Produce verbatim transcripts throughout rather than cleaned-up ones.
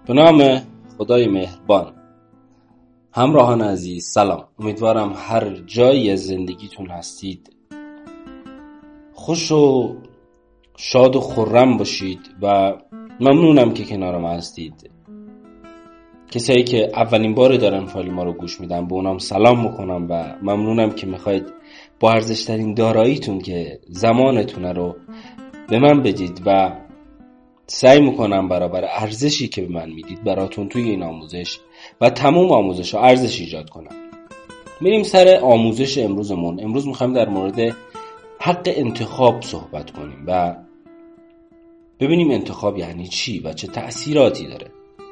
به نام خدای مهربان. همراهان عزیز سلام، امیدوارم هر جایی از زندگیتون هستید خوش و شاد و خرم باشید و ممنونم که کنار ما هستید. کسایی که اولین بار دارن فایل ما رو گوش میدن به اونام سلام میکنم و ممنونم که میخواید با ارزشترین داراییتون که زمانتونه رو به من بدید و سعی میکنم برابر ارزشی که به من میدید براتون توی این آموزش و تمام آموزش ها ارزش ایجاد کنم. میریم سر آموزش امروزمون. امروز میخوایم در مورد حق انتخاب صحبت کنیم و ببینیم انتخاب یعنی چی و چه تأثیراتی داره.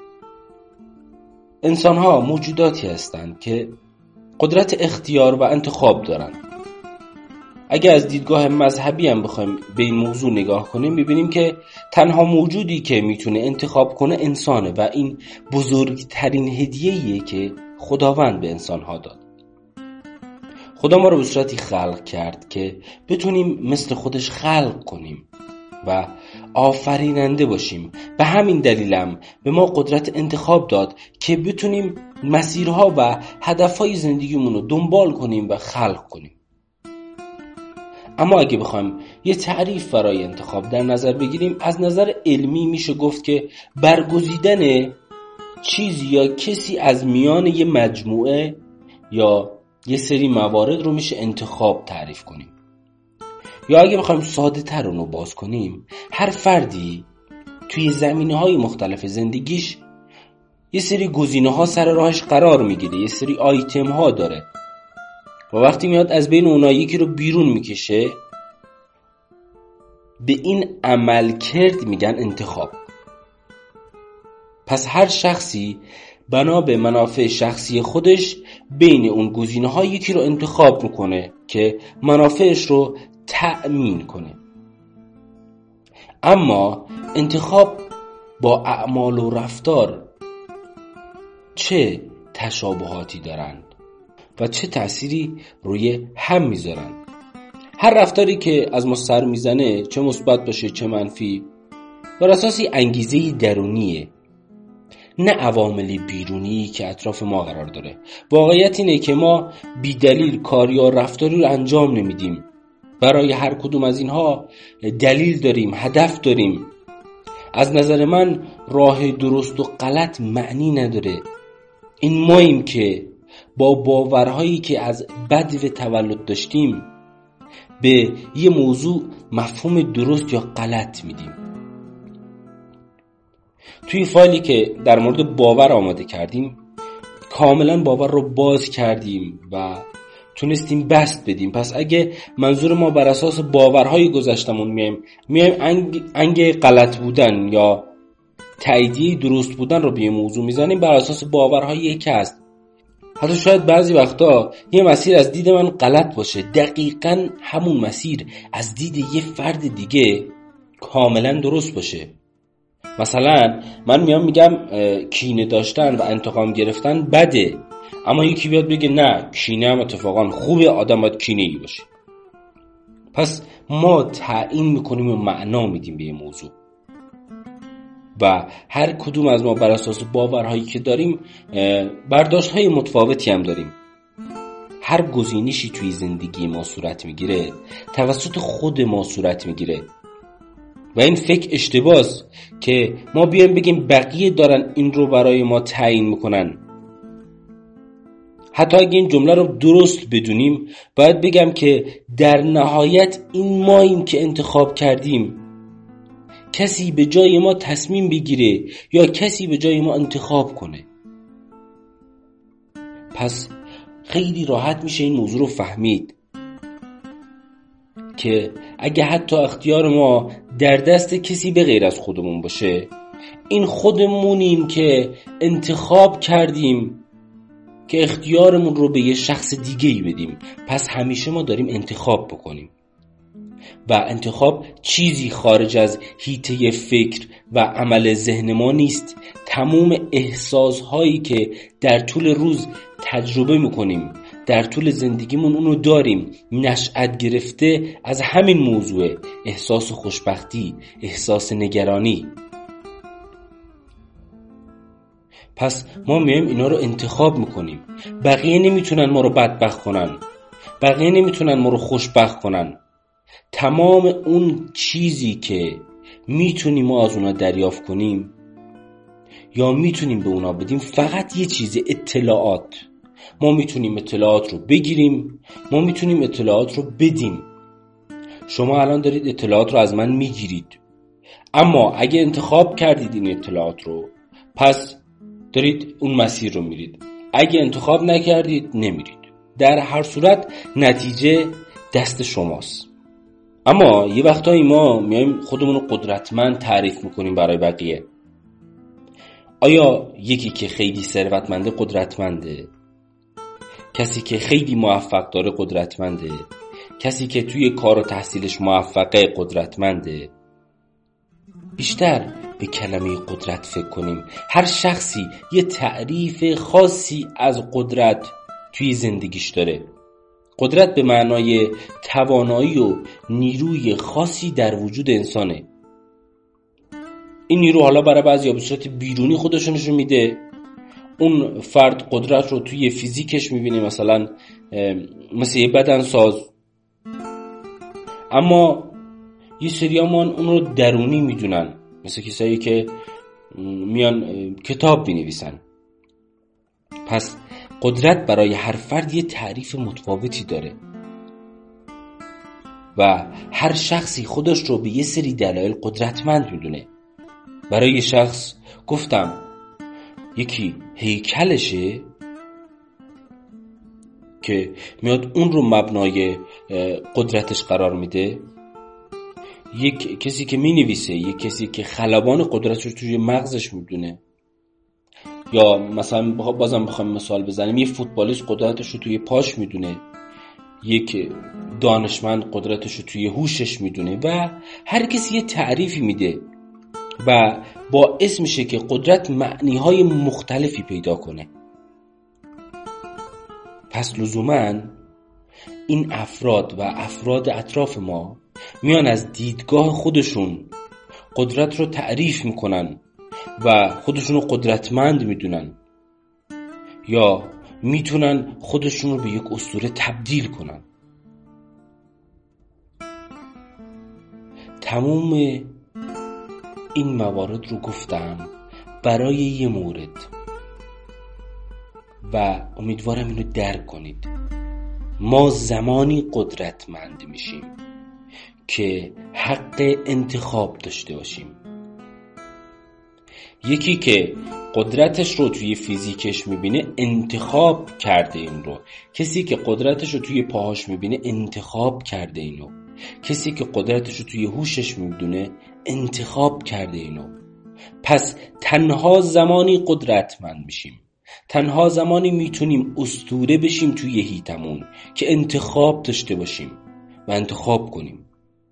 انسان ها موجوداتی هستند که قدرت اختیار و انتخاب دارن. اگه از دیدگاه مذهبی هم بخوایم به این موضوع نگاه کنیم ببینیم که تنها موجودی که میتونه انتخاب کنه انسانه و این بزرگترین هدیه‌ایه که خداوند به انسان‌ها داد. خدا ما رو به صورتی خلق کرد که بتونیم مثل خودش خلق کنیم و آفریننده باشیم. به همین دلیلم به ما قدرت انتخاب داد که بتونیم مسیرها و هدفهای زندگیمون رو دنبال کنیم و خلق کنیم. اما اگه بخوایم یه تعریف برای انتخاب در نظر بگیریم، از نظر علمی میشه گفت که برگزیدن چیزی یا کسی از میان یه مجموعه یا یه سری موارد رو میشه انتخاب تعریف کنیم. یا اگه بخوایم ساده تر اونو باز کنیم، هر فردی توی زمینه‌های مختلف زندگیش یه سری گزینه‌ها سر راهش قرار میگیره، یه سری آیتم ها داره و وقتی میاد از بین اونها یکی رو بیرون میکشه، به این عمل کرد میگن انتخاب. پس هر شخصی بنا به منافع شخصی خودش بین اون گزینه‌ها یکی رو انتخاب میکنه که منافعش رو تأمین کنه. اما انتخاب با اعمال و رفتار چه تشابهاتی دارند و چه تأثیری روی هم میذارن؟ هر رفتاری که از ما سر میزنه، چه مثبت باشه چه منفی، بر اساس انگیزه درونیه، نه عوامل بیرونی که اطراف ما قرار داره. واقعیت اینه که ما بی دلیل کار یا رفتاری رو انجام نمیدیم. برای هر کدوم از اینها دلیل داریم، هدف داریم. از نظر من راه درست و غلط معنی نداره. این ماییم که با باورهایی که از بدو تولد داشتیم به یه موضوع مفهوم درست یا غلط میدیم. توی فایلی که در مورد باور آماده کردیم کاملا باور رو باز کردیم و تونستیم بست بدیم. پس اگه منظور ما بر اساس باورهای گذشتمون میایم میایم انگ, انگ غلط بودن یا تاییدیه درست بودن رو به موضوع میزنیم، بر اساس باورهایی که هست. حتی شاید بعضی وقتا یه مسیر از دید من غلط باشه، دقیقاً همون مسیر از دید یه فرد دیگه کاملا درست باشه. مثلا من میام میگم کینه داشتن و انتقام گرفتن بده، اما یکی بیاد بگه نه کینه هم اتفاقا خوبه، آدم باید کینه‌ای باشه. پس ما تعیین میکنیم و معنا میدیم به یه موضوع و هر کدوم از ما بر اساس باورهایی که داریم برداشت‌های متفاوتی هم داریم. هر گزینشی توی زندگی ما صورت میگیره توسط خود ما صورت میگیره و این فکر اشتباهه که ما بیایم بگیم بقیه دارن این رو برای ما تعیین میکنن. حتی اگه این جمله رو درست بدونیم باید بگم که در نهایت این ماییم که انتخاب کردیم. کسی به جای ما تصمیم بگیره یا کسی به جای ما انتخاب کنه. پس خیلی راحت میشه این موضوع رو فهمید که اگه حتی اختیار ما در دست کسی به غیر از خودمون باشه، این خودمونیم که انتخاب کردیم که اختیارمون رو به یه شخص دیگه‌ای بدیم. پس همیشه ما داریم انتخاب بکنیم و انتخاب چیزی خارج از حیطه فکر و عمل ذهن ما نیست. تمام احساسهایی که در طول روز تجربه میکنیم، در طول زندگیمون اونو داریم، نشأت گرفته از همین موضوع: احساس خوشبختی، احساس نگرانی. پس ما میایم اینا رو انتخاب میکنیم. بقیه نمیتونن ما رو بدبخت کنن، بقیه نمیتونن ما رو خوشبخت کنن. تمام اون چیزی که میتونیم ما از اونا دریافت کنیم یا میتونیم به اونا بدیم فقط یه چیز، اطلاعات. ما میتونیم اطلاعات رو بگیریم، ما میتونیم اطلاعات رو بدیم. شما الان دارید اطلاعات رو از من میگیرید، اما اگه انتخاب کردید این اطلاعات رو، پس دارید اون مسیر رو میرید. اگه انتخاب نکردید نمیرید. در هر صورت نتیجه دست شماست. اما یه وقتایی ما میایم خودمون رو قدرتمند تعریف میکنیم برای بقیه. آیا یکی که خیلی ثروتمنده قدرتمنده؟ کسی که خیلی موفق داره قدرتمنده؟ کسی که توی کار و تحصیلش موفقه قدرتمنده؟ بیشتر به کلمه قدرت فکر کنیم. هر شخصی یه تعریف خاصی از قدرت توی زندگیش داره. قدرت به معنای توانایی و نیروی خاصی در وجود انسانه. این نیرو حالا برای بعضیا به صورت بیرونی خودشونشو میده. اون فرد قدرت رو توی فیزیکش میبینه، مثلا مثل یه بدن ساز. اما یه سریامان اون رو درونی میدونن، مثل کسایی که میان کتاب بنویسن. پس قدرت برای هر فرد یه تعریف متفاوتی داره و هر شخصی خودش رو به یه سری دلایل قدرتمند میدونه. برای یه شخص گفتم یکی هیکلشه که میاد اون رو مبنای قدرتش قرار میده. یک کسی که مینویسه، یک کسی که خلبان قدرتش رو توی مغزش میدونه. یا مثلا بازم بخوام مثال بزنیم، یه فوتبالیست قدرتش رو توی پاش میدونه، یک دانشمند قدرتش رو توی هوشش میدونه و هر کسی یه تعریفی میده و باعث میشه که قدرت معنیهای مختلفی پیدا کنه. پس لزوماً این افراد و افراد اطراف ما میان از دیدگاه خودشون قدرت رو تعریف میکنن و خودشون رو قدرتمند میدونن، یا میتونن خودشون رو به یک اسطوره تبدیل کنن. تمام این موارد رو گفتم برای یه مورد و امیدوارم اینو درک کنید. ما زمانی قدرتمند میشیم که حق انتخاب داشته باشیم. یکی که قدرتش رو توی فیزیکش میبینه انتخاب کرده این رو. کسی که قدرتش رو توی پاهاش میبینه انتخاب کرده اینو. کسی که قدرتش رو توی هوشش میدونه انتخاب کرده اینو. پس تنها زمانی قدرتمند میشیم، تنها زمانی میتونیم اسطوره بشیم توی هیتمون که انتخاب داشته باشیم و انتخاب کنیم.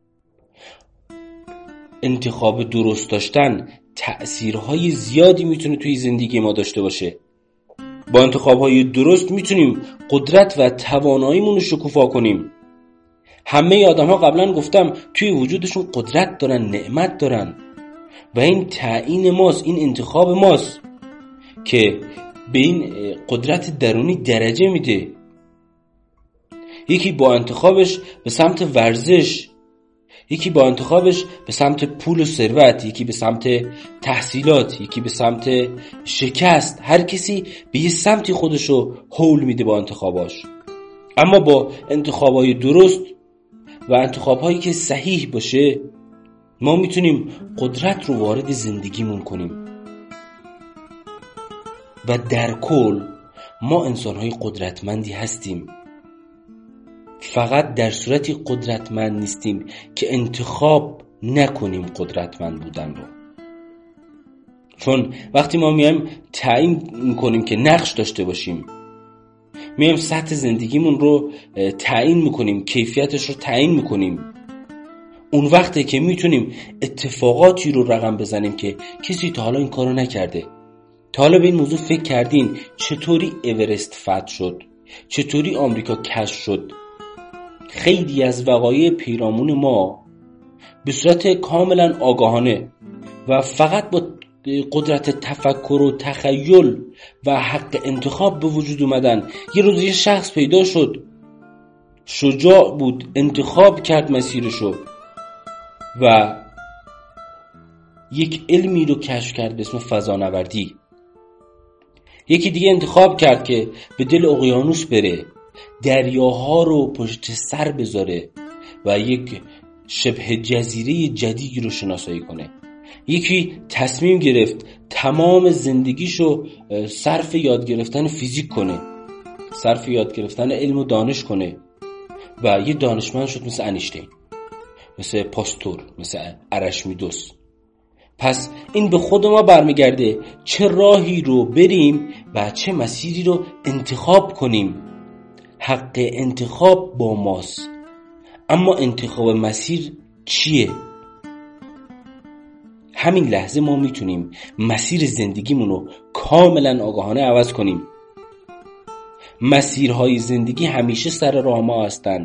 انتخاب درست داشتن تأثیرهای زیادی میتونه توی زندگی ما داشته باشه. با انتخابهای درست میتونیم قدرت و تواناییمون رو شکوفا کنیم. همه آدم ها قبلا گفتم توی وجودشون قدرت دارن، نعمت دارن و این تعیین ماست، این انتخاب ماست که به این قدرت درونی درجه میده. یکی با انتخابش به سمت ورزش، یکی با انتخابش به سمت پول و ثروت، یکی به سمت تحصیلات، یکی به سمت شکست. هر کسی به یه سمتی خودشو هول میده با انتخاباش. اما با انتخابای درست و انتخابهایی که صحیح باشه ما میتونیم قدرت رو وارد زندگیمون کنیم. و در کل ما انسانهای قدرتمندی هستیم، فقط در صورتی قدرتمند نیستیم که انتخاب نکنیم قدرتمند بودن رو. چون وقتی ما میایم تعیین میکنیم که نقش داشته باشیم، میایم سطح زندگیمون رو تعیین میکنیم، کیفیتش رو تعیین میکنیم، اون وقته که میتونیم اتفاقاتی رو رقم بزنیم که کسی تا حالا این کارو نکرده. تا حالا به این موضوع فکر کردین؟ چطوری اورست فتح شد؟ چطوری آمریکا کشف شد؟ خیلی از وقایع پیرامون ما به صورت کاملا آگاهانه و فقط با قدرت تفکر و تخیل و حق انتخاب به وجود اومدن. یه روز یه شخص پیدا شد، شجاع بود، انتخاب کرد مسیرشو و یک علمی رو کشف کرد به اسم فضانوردی. یکی دیگه انتخاب کرد که به دل اقیانوس بره، دریاها رو پشت سر بذاره و یک شبه جزیره جدیدی رو شناسایی کنه. یکی تصمیم گرفت تمام زندگیشو صرف یاد گرفتن فیزیک کنه، صرف یاد گرفتن علم و دانش کنه و یه دانشمند شد مثل انیشتین، مثل پاستور، مثل ارشمیدس. پس این به خود ما برمیگرده چه راهی رو بریم و چه مسیری رو انتخاب کنیم. حق انتخاب با ماست، اما انتخاب مسیر چیه؟ همین لحظه ما میتونیم مسیر زندگیمون رو کاملا آگاهانه عوض کنیم. مسیرهای زندگی همیشه سر راه ما هستن.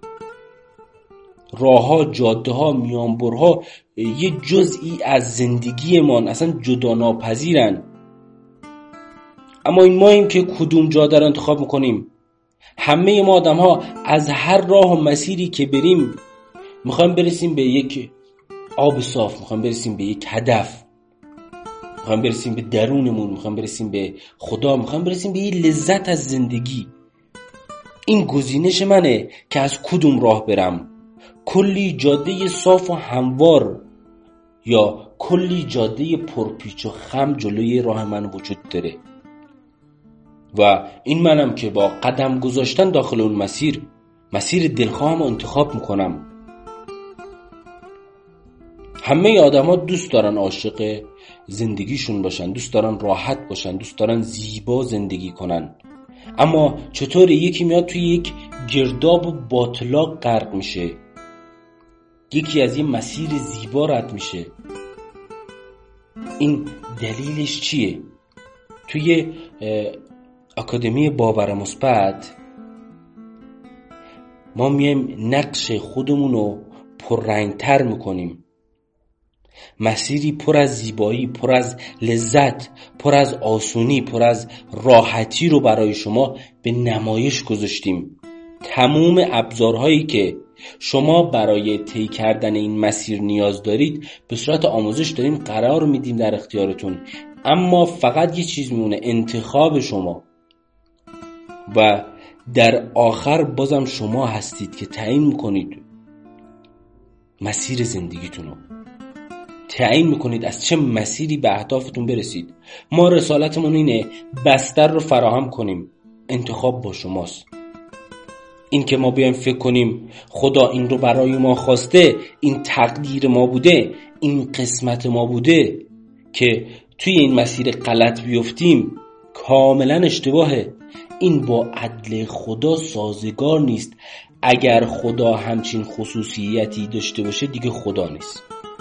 راهها، جاده‌ها، میانبرها یه جزئی از زندگیمان، اصلا جدا ناپذیرن. اما این ماییم که کدوم جاده رو انتخاب میکنیم. همه ما آدم ها از هر راه و مسیری که بریم میخوایم برسیم به یک آب صاف، میخوایم برسیم به یک هدف، میخوایم برسیم به درونمون، میخوایم برسیم به خدا، میخوایم برسیم به یک لذت از زندگی. این گزینش منه که از کدوم راه برم. کلی جاده صاف و هموار یا کلی جاده پرپیچ و خم جلوی راه من وجود داره و این منم که با قدم گذاشتن داخل اون مسیر مسیر دلخواهم رو انتخاب میکنم. همه آدم ها دوست دارن عاشق زندگیشون باشن، دوست دارن راحت باشن، دوست دارن زیبا زندگی کنن. اما چطور یکی میاد توی یک گرداب و باطلاق غرق میشه، یکی از این مسیر زیبا رد میشه؟ این دلیلش چیه؟ توی آکادمی باور مثبت ما میایم نقش خودمون رو پررنگ‌تر میکنیم. مسیری پر از زیبایی، پر از لذت، پر از آسونی، پر از راحتی رو برای شما به نمایش گذاشتیم. تمام ابزارهایی که شما برای طی کردن این مسیر نیاز دارید به صورت آموزش داریم قرار میدیم در اختیارتون. اما فقط یه چیز میمونه، انتخاب شما. و در آخر بازم شما هستید که تعیین میکنید مسیر زندگیتون رو، تعیین میکنید از چه مسیری به اهدافتون برسید. ما رسالتمون اینه بستر رو فراهم کنیم، انتخاب با شماست. این که ما بیایم فکر کنیم خدا این رو برای ما خواسته، این تقدیر ما بوده، این قسمت ما بوده که توی این مسیر غلط بیفتیم، کاملا اشتباهه. این با عدل خدا سازگار نیست. اگر خدا همچین خصوصیتی داشته باشه دیگه خدا نیست.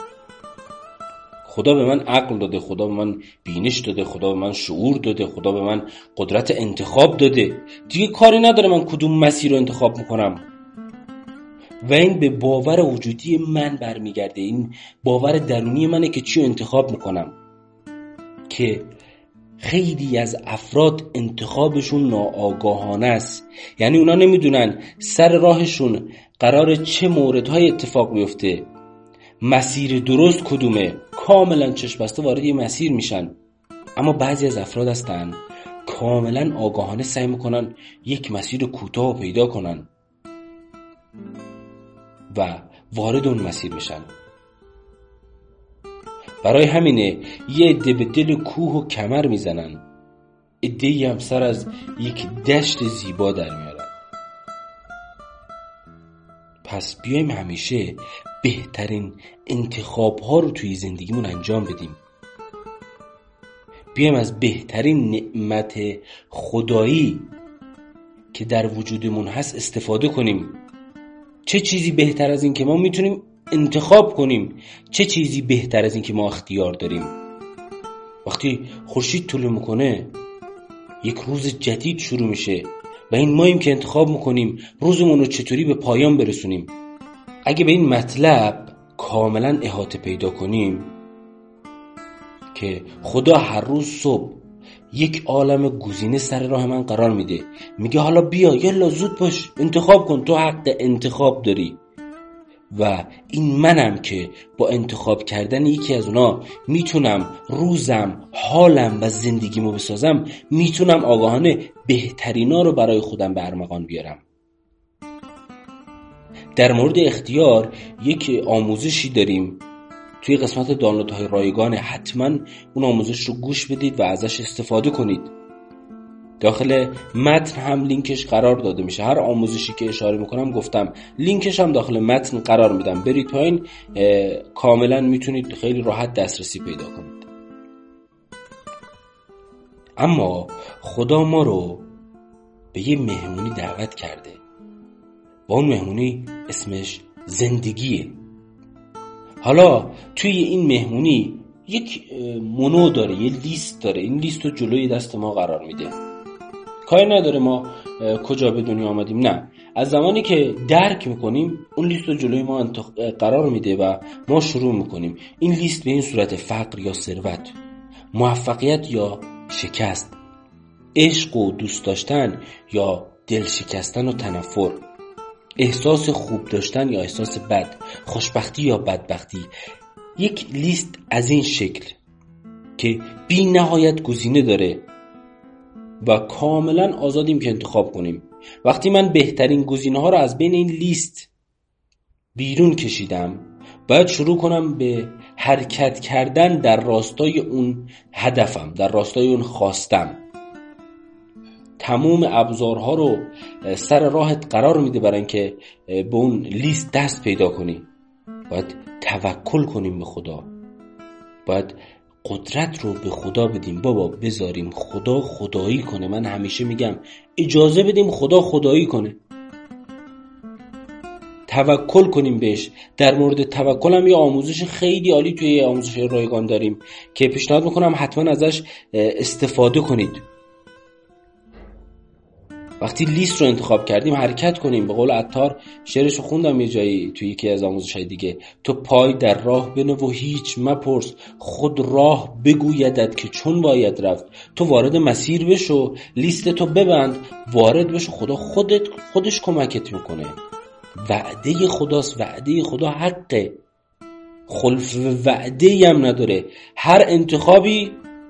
خدا به من عقل داده، خدا به من بینش داده، خدا به من شعور داده، خدا به من قدرت انتخاب داده. دیگه کاری نداره من کدوم مسیر رو انتخاب میکنم. و این به باور وجودی من برمیگرده. این باور درونی منه که چی رو انتخاب میکنم. که خیلی از افراد انتخابشون ناآگاهانه است. یعنی اونا نمیدونن سر راهشون قراره چه موردهای اتفاق بیفته، مسیر درست کدومه. کاملا چشم بسته وارد یه مسیر میشن. اما بعضی از افراد هستن کاملا آگاهانه سعی میکنن یک مسیر کوتاه پیدا کنن و وارد اون مسیر میشن. برای همینه یه عده به دل کوه و کمر میزنن، عده‌ای هم سر از یک دشت زیبا در میارن. پس بیایم همیشه بهترین انتخاب ها رو توی زندگیمون انجام بدیم. بیایم از بهترین نعمت خدایی که در وجودمون هست استفاده کنیم. چه چیزی بهتر از این که ما میتونیم انتخاب کنیم؟ چه چیزی بهتر از این که ما اختیار داریم؟ وقتی خورشید طلوع میکنه یک روز جدید شروع میشه و این ماییم که انتخاب میکنیم روزمون رو چطوری به پایان برسونیم. اگه به این مطلب کاملا احاطه پیدا کنیم که خدا هر روز صبح یک عالم گزینه سر راه من قرار میده، میگه حالا بیا یلا زود باش انتخاب کن، تو حق انتخاب داری. و این منم که با انتخاب کردن یکی از اونا میتونم روزم، حالم و زندگیمو بسازم، میتونم آگاهانه بهترینا رو برای خودم به ارمغان بیارم. در مورد اختیار یک آموزشی داریم توی قسمت دانلودهای رایگان، حتما اون آموزش رو گوش بدید و ازش استفاده کنید. داخل متن هم لینکش قرار داده میشه. هر آموزشی که اشاره میکنم گفتم لینکش هم داخل متن قرار میدم، برید پایین، کاملا میتونید خیلی راحت دسترسی پیدا کنید. اما خدا ما رو به یه مهمونی دعوت کرده و اون مهمونی اسمش زندگیه. حالا توی این مهمونی یک منو داره، یه لیست داره. این لیست رو جلوی دست ما قرار میده. کاری نداره ما کجا به دنیا آمدیم، نه، از زمانی که درک میکنیم اون لیست رو جلوی ما قرار میده و ما شروع میکنیم. این لیست به این صورت: فقر یا ثروت، موفقیت یا شکست، عشق و دوست داشتن یا دل شکستن و تنفر، احساس خوب داشتن یا احساس بد، خوشبختی یا بدبختی. یک لیست از این شکل که بی نهایت گزینه داره و کاملا آزادیم که انتخاب کنیم. وقتی من بهترین گزینه ها رو از بین این لیست بیرون کشیدم، باید شروع کنم به حرکت کردن در راستای اون هدفم، در راستای اون خواستم. تمام ابزارها رو سر راهت قرار میده برای اینکه به اون لیست دست پیدا کنی. باید توکل کنیم به خدا، باید قدرت رو به خدا بدیم. بابا بذاریم خدا خدایی کنه. من همیشه میگم اجازه بدیم خدا خدایی کنه، توکل کنیم بهش. در مورد توکل هم یه آموزش خیلی عالی توی آموزش رایگان داریم که پیشنهاد میکنم حتما ازش استفاده کنید. وقتی لیست رو انتخاب کردیم حرکت کنیم. به قول عطار شعرشو خوندم یه جایی توی یکی از آموزش‌های دیگه: تو پای در راه بنه و هیچ مپرس، خود راه بگویدت که چون باید رفت. تو وارد مسیر بشو، لیست تو ببند، وارد بشو، خدا خودت خودش کمکت میکنه. وعده خداست، وعده خدا حقه، خلف وعده هم نداره. هر انتخابی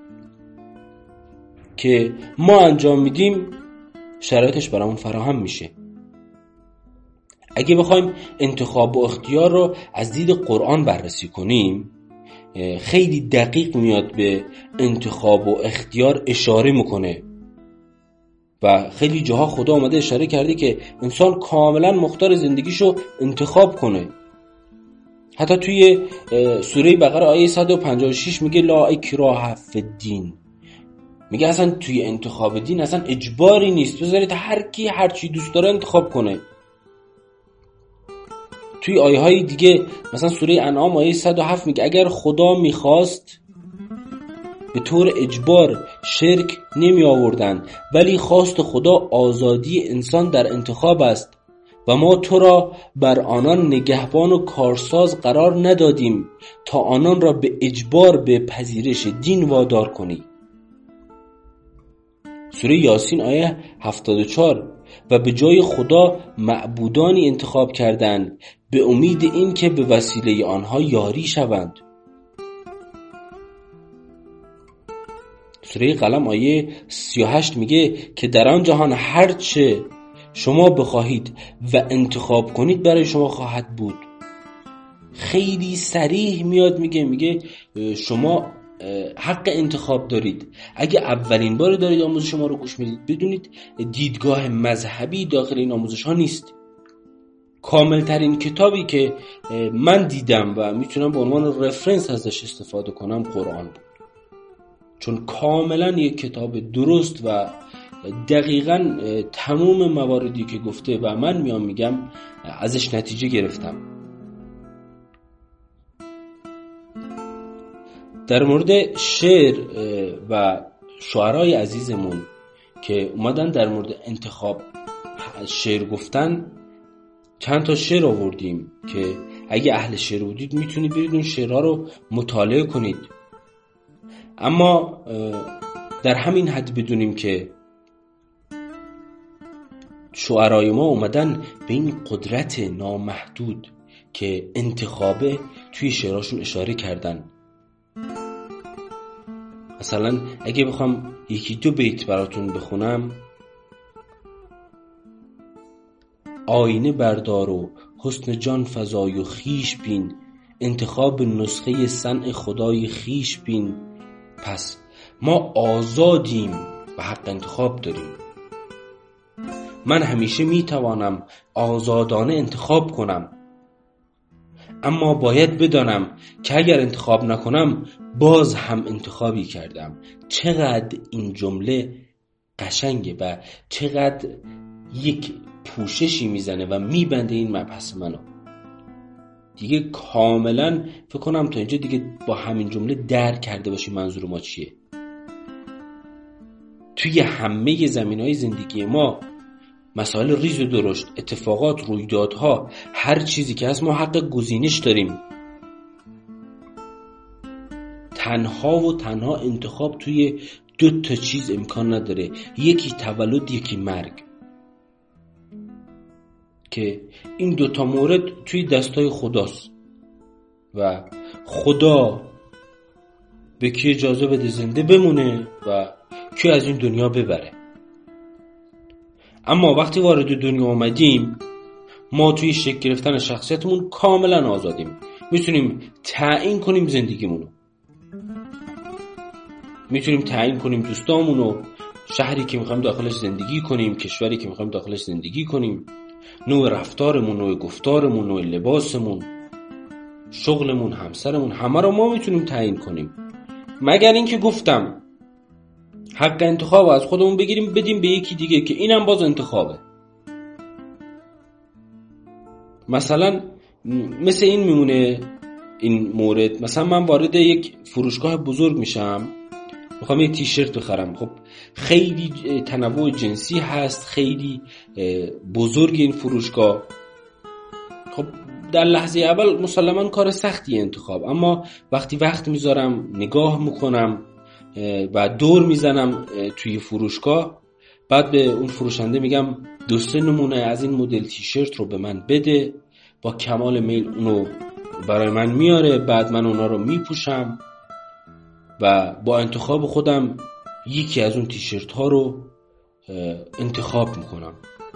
که ما انجام میدیم شرایطش برامون فراهم میشه. اگه بخوایم انتخاب و اختیار رو از دید قرآن بررسی کنیم، خیلی دقیق میاد به انتخاب و اختیار اشاره میکنه و خیلی جاها خدا آمده اشاره کرده که انسان کاملا مختار زندگیشو انتخاب کنه. حتی توی سوره بقره آیه صد و پنجاه و شش میگه لا اکراه فی الدین، میگه اصلا توی انتخاب دین اصلا اجباری نیست، بذارید هر کی هر چی دوست داره انتخاب کنه. توی آیه های دیگه مثلا سوره انعام آیه صد و هفت میگه اگر خدا میخواست به طور اجبار شرک نمی آوردن، ولی خواست خدا آزادی انسان در انتخاب است و ما تو را بر آنان نگهبان و کارساز قرار ندادیم تا آنان را به اجبار به پذیرش دین وادار کنی. سوره یاسین آیه هفتاد و چهار: و به جای خدا معبودانی انتخاب کردند به امید این که به وسیله آنها یاری شوند. سوره قلم آیه سی و هشت میگه که در آن جهان هرچه شما بخواهید و انتخاب کنید برای شما خواهد بود. خیلی صریح میاد میگه میگه شما حق انتخاب دارید. اگه اولین بار دارید آموزش شما رو گوش میدید، بدونید دیدگاه مذهبی داخل این آموزش ها نیست. کامل ترین کتابی که من دیدم و میتونم به عنوان رفرنس ازش استفاده کنم قرآن بود، چون کاملا یک کتاب درست و دقیقاً تمام مواردی که گفته و من میام میگم ازش نتیجه گرفتم. در مورد شعر و شاعرای عزیزمون که اومدن در مورد انتخاب شعر گفتن، چند تا شعر آوردیم که اگه اهل شعر بودید میتونید برید اون شعرها رو مطالعه کنید. اما در همین حد بدونیم که شعرای ما اومدن به این قدرت نامحدود که انتخابه توی شعراشون اشاره کردن. مثلا اگه بخوام یکی دو بیت براتون بخونم: آینه بردار و حسن جان فزای و خیش بین، انتخاب نسخه صنع خدای خیش بین. پس ما آزادیم و حق انتخاب داریم. من همیشه میتوانم آزادانه انتخاب کنم، اما باید بدانم که اگر انتخاب نکنم باز هم انتخابی کردم. چقدر این جمله قشنگه و چقدر یک پوششی میزنه و میبنده این مبحث منو. دیگه کاملا فکر کنم تا اینجا دیگه با همین جمله درک کرده باشی منظور ما چیه. توی همه زمینهای زندگی ما، مسائل ریز و درشت، اتفاقات، رویدادها، هر چیزی که هست ما حق گزینش داریم. تنها و تنها انتخاب توی دو تا چیز امکان نداره، یکی تولد، یکی مرگ، که این دو تا مورد توی دستای خداست و خدا به کی اجازه بده زنده بمونه و کی از این دنیا ببره. اما وقتی وارد دنیا آمدیم ما توی شکل گرفتن شخصیتمون کاملا آزادیم. میتونیم تعیین کنیم زندگیمونو، میتونیم تعیین کنیم دوستامونو، شهری که میخوایم داخلش زندگی کنیم، کشوری که میخوایم داخلش زندگی کنیم، نوع رفتارمون، نوع گفتارمون، نوع لباسمون، شغلمون، همسرمون، همه رو ما میتونیم تعیین کنیم. مگر اینکه گفتم حق انتخاب از خودمون بگیریم بدیم به یکی دیگه که اینم باز انتخابه. مثلا مثل این میمونه این مورد. مثلا من وارد یک فروشگاه بزرگ میشم، میخوام یک تیشرت بخرم. خب خیلی تنوع جنسی هست، خیلی بزرگ این فروشگاه. خب در لحظه اول مسلماً کار سختی انتخاب، اما وقتی وقت میذارم نگاه میکنم و دور میزنم توی فروشگاه، بعد به اون فروشنده میگم دو سه نمونه از این مدل تیشرت رو به من بده، با کمال میل اونو برای من میاره، بعد من اونا رو میپوشم و با انتخاب خودم یکی از اون تیشرت ها رو انتخاب میکنم.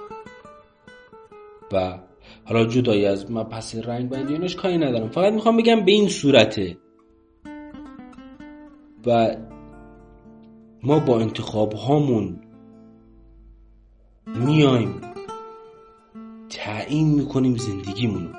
و حالا جدایی از من پس رنگ بندیانش کاری ندارم، فقط میخوام بگم به این صورته. و ما با انتخاب هامون میایم تعیین میکنیم زندگیمونو.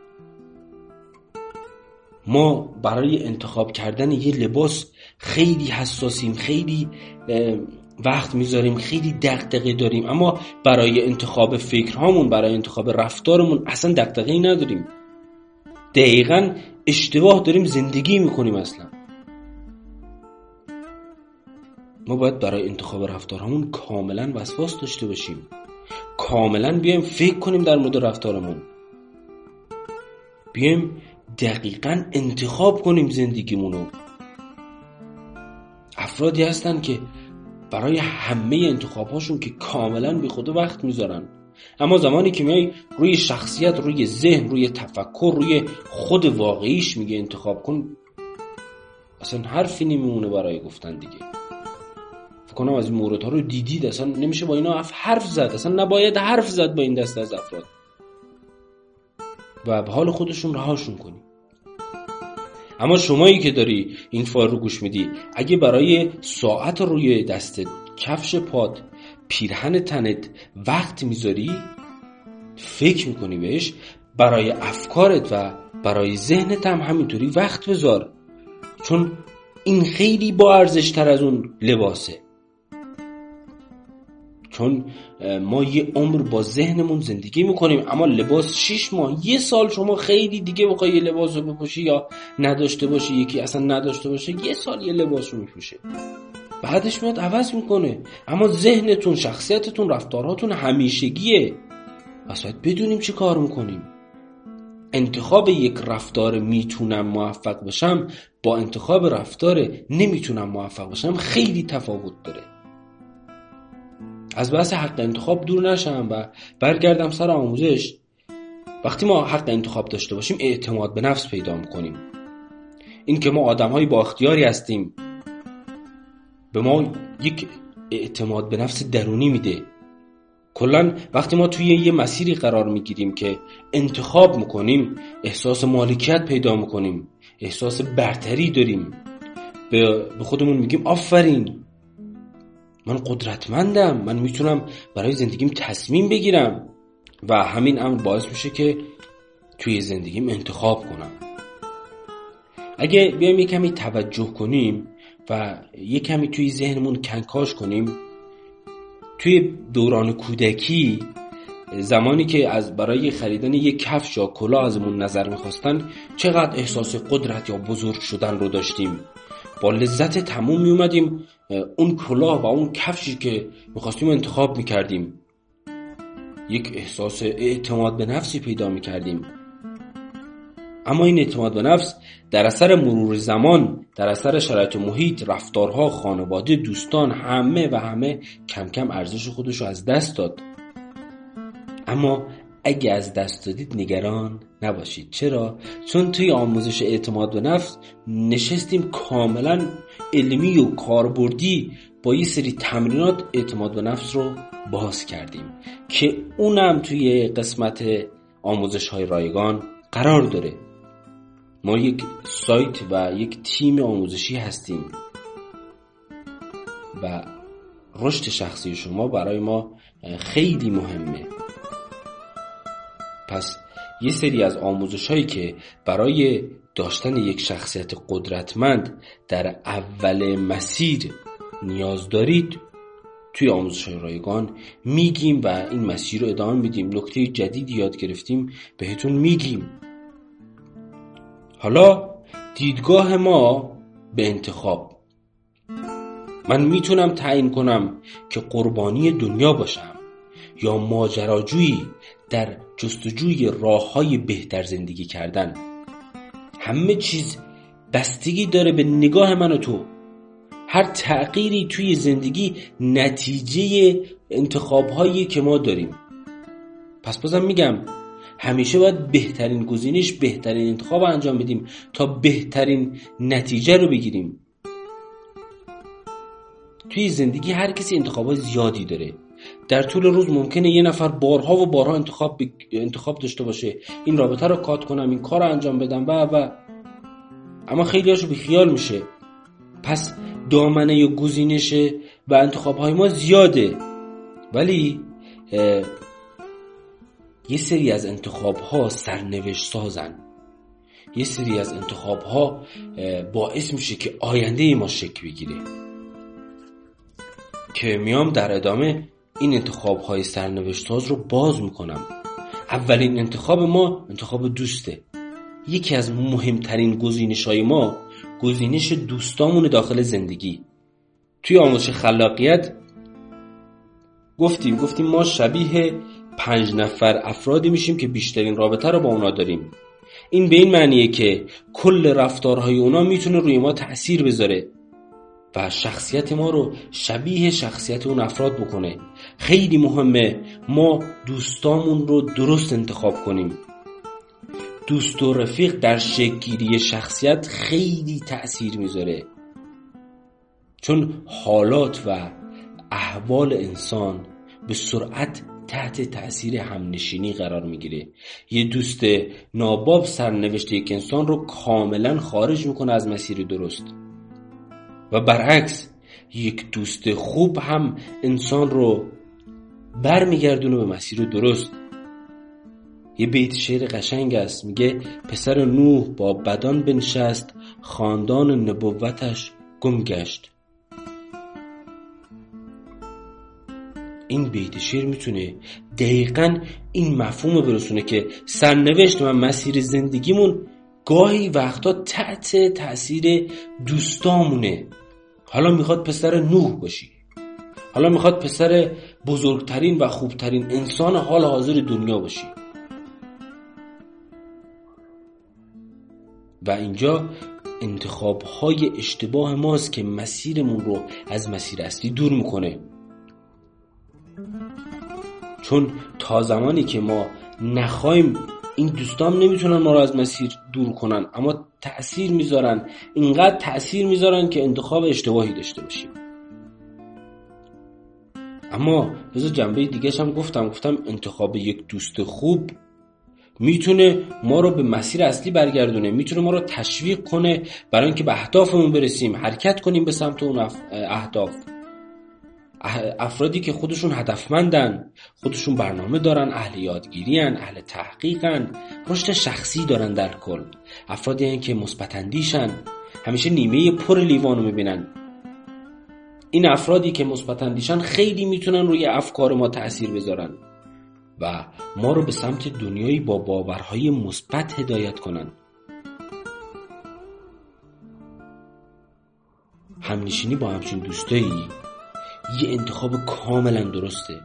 ما برای انتخاب کردن یه لباس خیلی حساسیم، خیلی وقت میذاریم، خیلی دغدغه داریم، اما برای انتخاب فکرهامون، برای انتخاب رفتارمون اصلا دغدغه‌ای نداریم. دقیقاً اشتباه داریم زندگی میکنیم. اصلا ما باید برای انتخاب رفتارمون کاملا وسواس داشته باشیم، کاملا بیایم فکر کنیم در مورد رفتارمون، بیایم دقیقاً انتخاب کنیم زندگیمونو. افرادی هستن که برای همه انتخابهاشون که کاملا بی خود وقت میذارن، اما زمانی که میای روی شخصیت، روی ذهن، روی تفکر، روی خود واقعیش میگه انتخاب کن، اصلا حرفی نمیمونه برای گفتن دیگه. فکر کنم از این موردها رو دیدید، اصلا نمیشه با اینا حرف زد، اصلا نباید حرف زد با این دسته از افراد و به حال خودشون رهاشون کنی. اما شمایی که داری این فایل رو گوش میدی، اگه برای ساعت روی دستت، کفش پات، پیرهن تنت وقت میذاری، فکر میکنی بهش، برای افکارت و برای ذهنت هم همینطوری وقت بذار، چون این خیلی با ارزش تر از اون لباسه. چون ما یه عمر با ذهنمون زندگی میکنیم، اما لباس شش ماه، یه سال شما خیلی دیگه بخوای یه لباس رو بپوشی یا نداشته باشی، یکی اصلا نداشته باشه، یه سال یه لباس رو میپوشه، بعدش میاد عوض میکنه. اما ذهنتون، شخصیتتون، رفتاراتون همیشگیه. پس باید بدونیم چی کار میکنیم. انتخاب یک رفتار میتونم موفق بشم با انتخاب رفتار نمیتونم موفق بشم خیلی تفاوت داره. از بحث حق انتخاب دور نشم و برگردم سر آموزش. وقتی ما حق انتخاب داشته باشیم اعتماد به نفس پیدا میکنیم. این که ما آدم‌های با اختیاری هستیم به ما یک اعتماد به نفس درونی میده. کلاً وقتی ما توی یه مسیری قرار میگیریم که انتخاب میکنیم احساس مالکیت پیدا میکنیم، احساس برتری داریم، به خودمون میگیم آفرین من قدرتمندم، من میتونم برای زندگیم تصمیم بگیرم و همین امر باعث میشه که توی زندگیم انتخاب کنم. اگه بیایم یک کمی توجه کنیم و یک کمی توی ذهنمون کنکاش کنیم، توی دوران کودکی زمانی که از برای خریدن یک کفش یا کلاه ازمون نظر میخواستن چقدر احساس قدرت یا بزرگ شدن رو داشتیم. با لذت تموم میومدیم اون کلاه و اون کفشی که میخواستیم انتخاب میکردیم. یک احساس اعتماد به نفسی پیدا میکردیم. اما این اعتماد به نفس در اثر مرور زمان، در اثر شرایط محیط، رفتارها، خانواده، دوستان، همه و همه کم کم ارزش خودش رو از دست داد. اما اگه از دست دادید نگران نباشید. چرا؟ چون توی آموزش اعتماد به نفس نشستیم کاملا علمی و کاربردی با یه سری تمرینات اعتماد به نفس رو باز کردیم که اونم توی قسمت آموزش های رایگان قرار داره. ما یک سایت و یک تیم آموزشی هستیم و رشد شخصی شما برای ما خیلی مهمه. پس یه سری از آموزش هایی که برای داشتن یک شخصیت قدرتمند در اول مسیر نیاز دارید توی آموزش های رایگان میگیم و این مسیر رو ادامه میدیم. نکته جدیدی یاد گرفتیم بهتون میگیم. حالا دیدگاه ما به انتخاب. من میتونم تعیین کنم که قربانی دنیا باشم یا ماجراجویی در جستجوی راه‌های بهتر زندگی کردن. همه چیز بستگی داره به نگاه من و تو. هر تغییری توی زندگی نتیجه انتخاب‌هایی که ما داریم. پس بازم میگم همیشه باید بهترین گزینش، بهترین انتخاب انجام بدیم تا بهترین نتیجه رو بگیریم. توی زندگی هر کسی انتخابات زیادی داره. در طول روز ممکنه یه نفر بارها و بارها انتخاب ب... انتخاب داشته باشه. این رابطه رو کات کنم، این کار رو انجام بدم و و اما خیلی هاشو بی خیال میشه. پس دامنه یا گزینش و انتخاب های ما زیاده، ولی یه سری از انتخاب ها سرنوشت سازن. یه سری از انتخاب ها باعث میشه که آینده ما شکل بگیره که میام در ادامه این انتخاب های سرنوشت ساز رو باز میکنم. اولین انتخاب ما انتخاب دوسته. یکی از مهمترین گزینش های ما گزینش دوستامون داخل زندگی. توی آموزش خلاقیت گفتیم گفتیم ما شبیه پنج نفر افرادی میشیم که بیشترین رابطه رو با اونا داریم. این به این معنیه که کل رفتارهای اونا میتونه روی ما تأثیر بذاره و شخصیت ما رو شبیه شخصیت اون افراد بکنه. خیلی مهمه ما دوستامون رو درست انتخاب کنیم. دوست و رفیق در شکل‌گیری شخصیت خیلی تأثیر میذاره، چون حالات و احوال انسان به سرعت تحت تأثیر همنشینی قرار میگیره. یه دوست ناباب سرنوشت یک انسان رو کاملا خارج میکنه از مسیر درست و برعکس یک دوست خوب هم انسان رو برمیگردونه به مسیر درست. یه بیت شعر قشنگ است، میگه پسر نوح با بدان بنشست، خاندان نبوتش گم گشت. این بیت شعر میتونه دقیقاً این مفهوم برسونه که سرنوشت و مسیر زندگیمون گاهی وقتا تحت تأثیر دوستامونه. حالا میخواد پسر نوح باشی، حالا میخواد پسر بزرگترین و خوبترین انسان حال حاضر دنیا باشی، و اینجا انتخاب های اشتباه ماست که مسیرمون رو از مسیر اصلی دور میکنه. چون تا زمانی که ما نخوایم، این دوستان نمیتونن ما رو از مسیر دور کنن، اما تأثیر میذارن، اینقدر تأثیر میذارن که انتخاب اشتباهی داشته باشیم. اما بذار جنبه دیگه هم گفتم گفتم انتخاب یک دوست خوب میتونه ما رو به مسیر اصلی برگردونه، میتونه ما رو تشویق کنه برای اینکه به اهدافمون برسیم، حرکت کنیم به سمت اون اهداف. افرادی که خودشون هدفمندن، خودشون برنامه دارن، اهل یادگیری‌ان، اهل تحقیقن، رشد شخصی دارن در کل. افرادی هستن که مثبت اندیشن، همیشه نیمه پر لیوانو میبینن. این افرادی که مثبت اندیشن خیلی میتونن روی افکار ما تأثیر بذارن و ما رو به سمت دنیایی با باورهای مثبت هدایت کنن. همنشینی با همچین دوستایی یه انتخاب کاملا درسته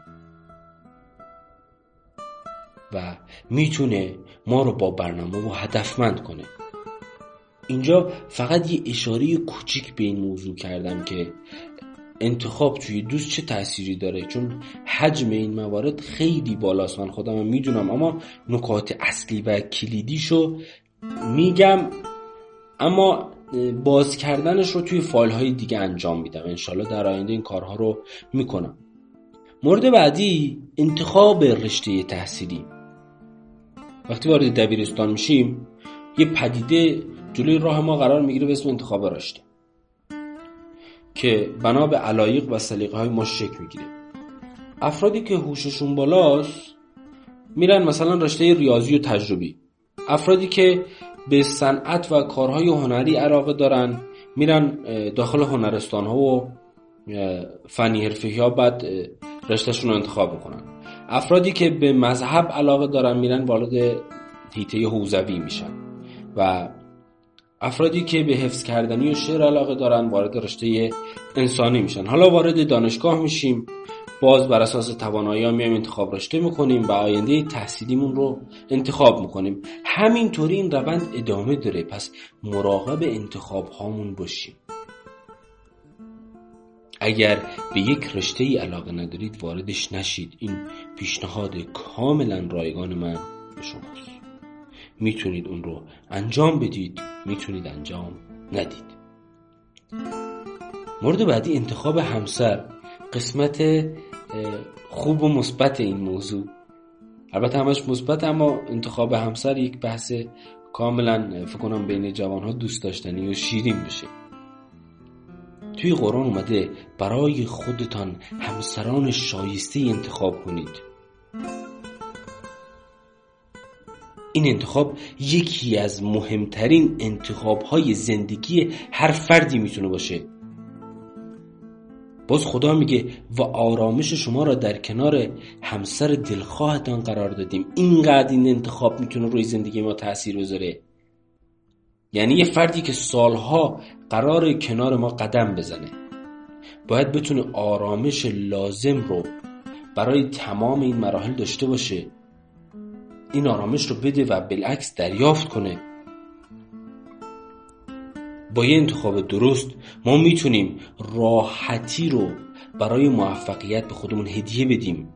و میتونه ما رو با برنامه و هدفمند کنه. اینجا فقط یه اشاره کوچیک به این موضوع کردم که انتخاب توی دوست چه تأثیری داره، چون حجم این موارد خیلی بالاست، من خودم میدونم، اما نکات اصلی و کلیدیشو میگم، اما باز کردنش رو توی فایل های دیگه انجام میدم. انشالله در آینده این کارها رو میکنم. مورد بعدی انتخاب رشته تحصیلی. وقتی وارد دبیرستان میشیم یه پدیده جلوی راه ما قرار میگیره به اسم انتخاب رشته که بنا به علایق و سلیقه های ما شکل میگیره. افرادی که هوششون بالاست میرن مثلا رشته ریاضی و تجربی. افرادی که به صنعت و کارهای هنری علاقه دارن میرن داخل هنرستان ها و فنی حرفه‌ای ها، بعد رشتهشون رو انتخاب میکنن. افرادی که به مذهب علاقه دارن میرن وارد حیطه حوزوی میشن و افرادی که به حفظ کردنی و شعر علاقه دارن وارد رشته انسانی میشن. حالا وارد دانشگاه میشیم، باز بر اساس توانایی‌ها میایم انتخاب رشته میکنیم و آینده تحصیلیمون رو انتخاب میکنیم. همینطوری این روند ادامه داره. پس مراقب انتخاب هامون باشیم. اگر به یک رشته ای علاقه ندارید واردش نشید. این پیشنهاد کاملا رایگان من به شماست. میتونید اون رو انجام بدید، میتونید انجام ندید. مورد بعدی انتخاب همسر. قسمت خوب و مثبت این موضوع، البته همش مثبت، اما انتخاب همسر یک بحث کاملا فکر کنم بین جوانها دوست داشتنی و شیرین بشه. توی قرآن اومده برای خودتان همسران شایسته انتخاب کنید. این انتخاب یکی از مهمترین انتخاب‌های زندگی هر فردی میتونه باشه. باز خدا میگه و آرامش شما را در کنار همسر دلخواهتان قرار دادیم. اینقدر این انتخاب میتونه روی زندگی ما تأثیر بذاره. یعنی یه فردی که سالها قراره کنار ما قدم بزنه باید بتونه آرامش لازم رو برای تمام این مراحل داشته باشه، این آرامش رو بده و بالعکس دریافت کنه. با یه انتخاب درست ما میتونیم راحتی رو برای موفقیت به خودمون هدیه بدیم.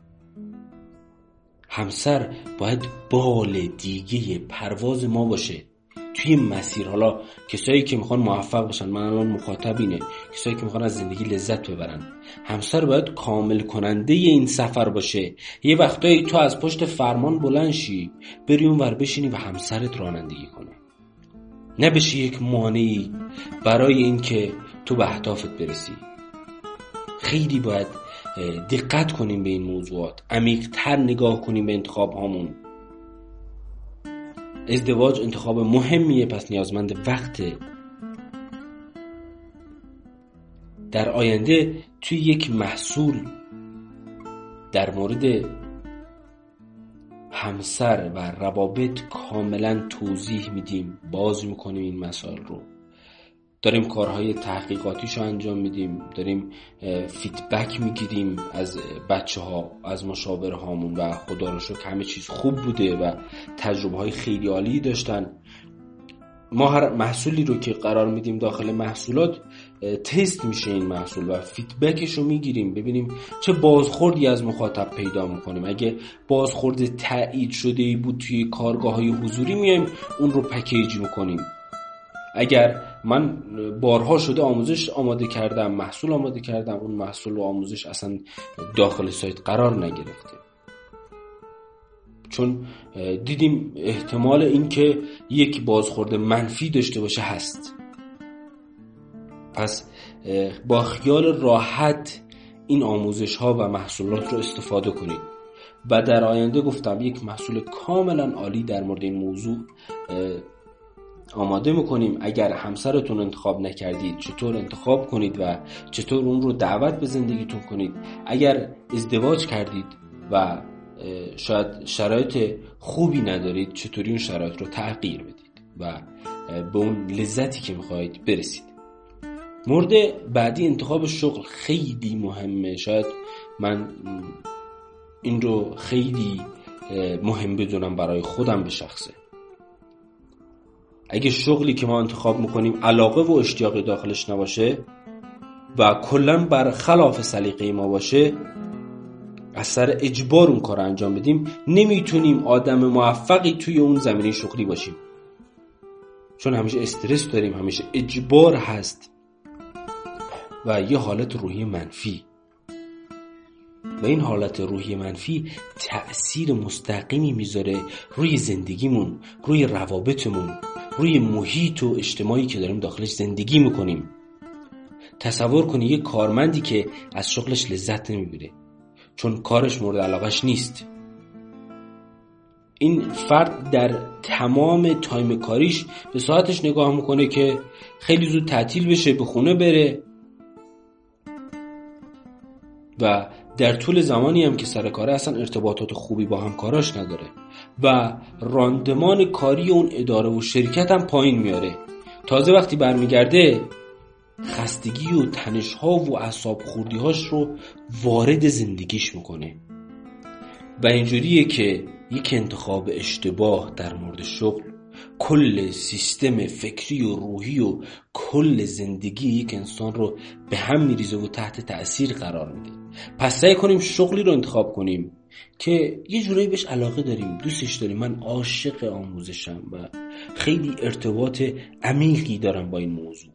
همسر باید بال دیگه پرواز ما باشه توی مسیر. حالا کسایی که میخوان موفق باشن، من الان مخاطب اینه، کسایی که میخوان از زندگی لذت ببرن، همسر باید کامل کننده این سفر باشه. یه وقتایی تو از پشت فرمان بلند شی بری اون ور بشینی و همسرت رانندگی کنه، نه بشی یک مانعی برای این که تو به اهدافت برسی. خیلی باید دقت کنیم به این موضوعات، عمیق‌تر نگاه کنیم به انتخاب هامون. ازدواج انتخاب مهمیه، پس نیازمند وقته. در آینده توی یک محصول در مورد همسر و روابط کاملا توضیح میدیم، باز میکنیم این مسائل رو، داریم کارهای تحقیقاتیشو انجام میدیم، داریم فیدبک میگیریم از بچه ها، از مشاور هامون و خدا رو شکر همه چیز خوب بوده و تجربه های خیلی عالی داشتن. ما هر محصولی رو که قرار میدیم داخل محصولات تست میشه این محصول و فیدبکش رو میگیریم، ببینیم چه بازخوردی از مخاطب پیدا میکنیم. اگه بازخورد تایید شده ای بود توی کارگاه های حضوری، میایم اون رو پکیج میکنیم. اگر من بارها شده آموزش آماده کردم، محصول آماده کردم، اون محصول و آموزش اصلا داخل سایت قرار نگرفته، چون دیدیم احتمال این که یک بازخورد منفی داشته باشه هست. پس با خیال راحت این آموزش ها و محصولات رو استفاده کنید و در آینده گفتم یک محصول کاملا عالی در مورد این موضوع آماده میکنیم. اگر همسرتون انتخاب نکردید چطور انتخاب کنید و چطور اون رو دعوت به زندگیتون کنید. اگر ازدواج کردید و شاید شرایط خوبی ندارید، چطوری اون شرایط رو تغییر بدید و به اون لذتی که میخواید برسید. مورد بعدی انتخاب شغل خیلی مهمه. شاید من این رو خیلی مهم بدونم برای خودم به شخصه. اگه شغلی که ما انتخاب میکنیم علاقه و اشتیاقی داخلش نباشه و کلاً بر خلاف سلیقه ما باشه، از سر اجبار اون کار انجام بدیم، نمیتونیم آدم موفقی توی اون زمینه شغلی باشیم، چون همیشه استرس داریم، همیشه اجبار هست و یه حالت روحی منفی. و این حالت روحی منفی تأثیر مستقیمی میذاره روی زندگیمون، روی روابطمون، روی محیط و اجتماعی که داریم داخلش زندگی میکنیم. تصور کنی یک کارمندی که از شغلش لذت نمیبره چون کارش مورد علاقش نیست. این فرد در تمام تایم کاریش به ساعتش نگاه میکنه که خیلی زود تعطیل بشه، به خونه بره و در طول زمانی هم که سر کاره اصلا ارتباطات خوبی با همکاراش نداره و راندمان کاری اون اداره و شرکت هم پایین میاره. تازه وقتی برمیگرده خستگی و تنش‌ها و اعصاب خوردی‌هاش رو وارد زندگیش میکنه و اینجوریه که یک انتخاب اشتباه در مورد شغل کل سیستم فکری و روحی و کل زندگی یک انسان رو به هم میریزه و تحت تأثیر قرار میده. پس سعی کنیم شغلی رو انتخاب کنیم که یه جورایی بهش علاقه داریم، دوستش داریم. من عاشق آموزشم و خیلی ارتباط عمیقی دارم با این موضوع.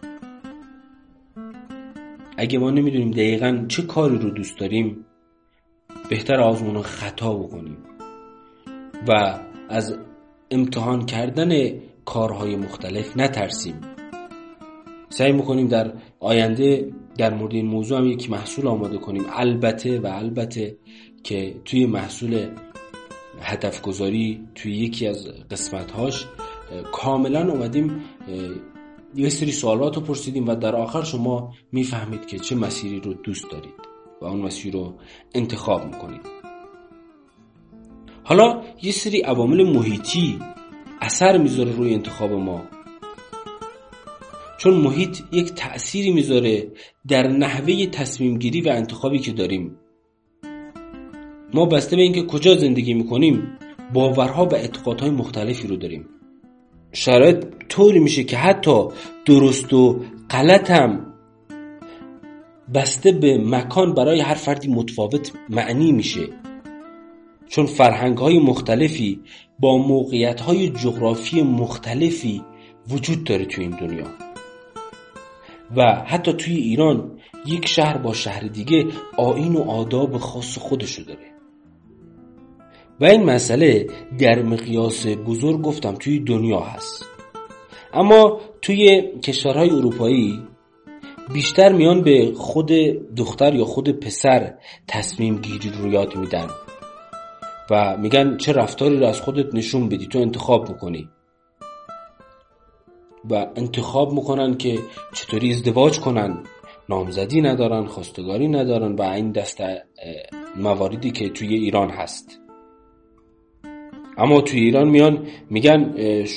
اگه ما نمیدونیم دقیقاً چه کاری رو دوست داریم، بهتر آزمون و خطا بکنیم و از امتحان کردن کارهای مختلف نترسیم. سعی میکنیم در آینده در مورد این موضوع هم یک محصول آماده کنیم. البته و البته که توی محصول هدف گذاری توی یکی از قسمت‌هاش کاملا اومدیم یه سری سوالات رو پرسیدیم و در آخر شما میفهمید که چه مسیری رو دوست دارید و اون مسیر رو انتخاب میکنید. حالا یه سری عوامل محیطی اثر میذاره روی انتخاب ما، چون محیط یک تأثیری میذاره در نحوه تصمیم گیری و انتخابی که داریم. ما بسته به اینکه کجا زندگی میکنیم باورها و اعتقادهای مختلفی رو داریم. شرایط طوری میشه که حتی درست و غلط هم بسته به مکان برای هر فردی متفاوت معنی میشه، چون فرهنگ‌های مختلفی با موقعیت‌های جغرافی مختلفی وجود داره توی این دنیا و حتی توی ایران یک شهر با شهر دیگه آیین و آداب خاص خودشو داره و این مسئله در مقیاس بزرگ گفتم توی دنیا هست. اما توی کشورهای اروپایی بیشتر میان به خود دختر یا خود پسر تصمیم گیری رو یاد میدن و میگن چه رفتاری رو از خودت نشون بدی، تو انتخاب میکنی و انتخاب میکنن که چطوری ازدواج کنن، نامزدی ندارن، خواستگاری ندارن و این دسته مواردی که توی ایران هست. اما توی ایران میان میگن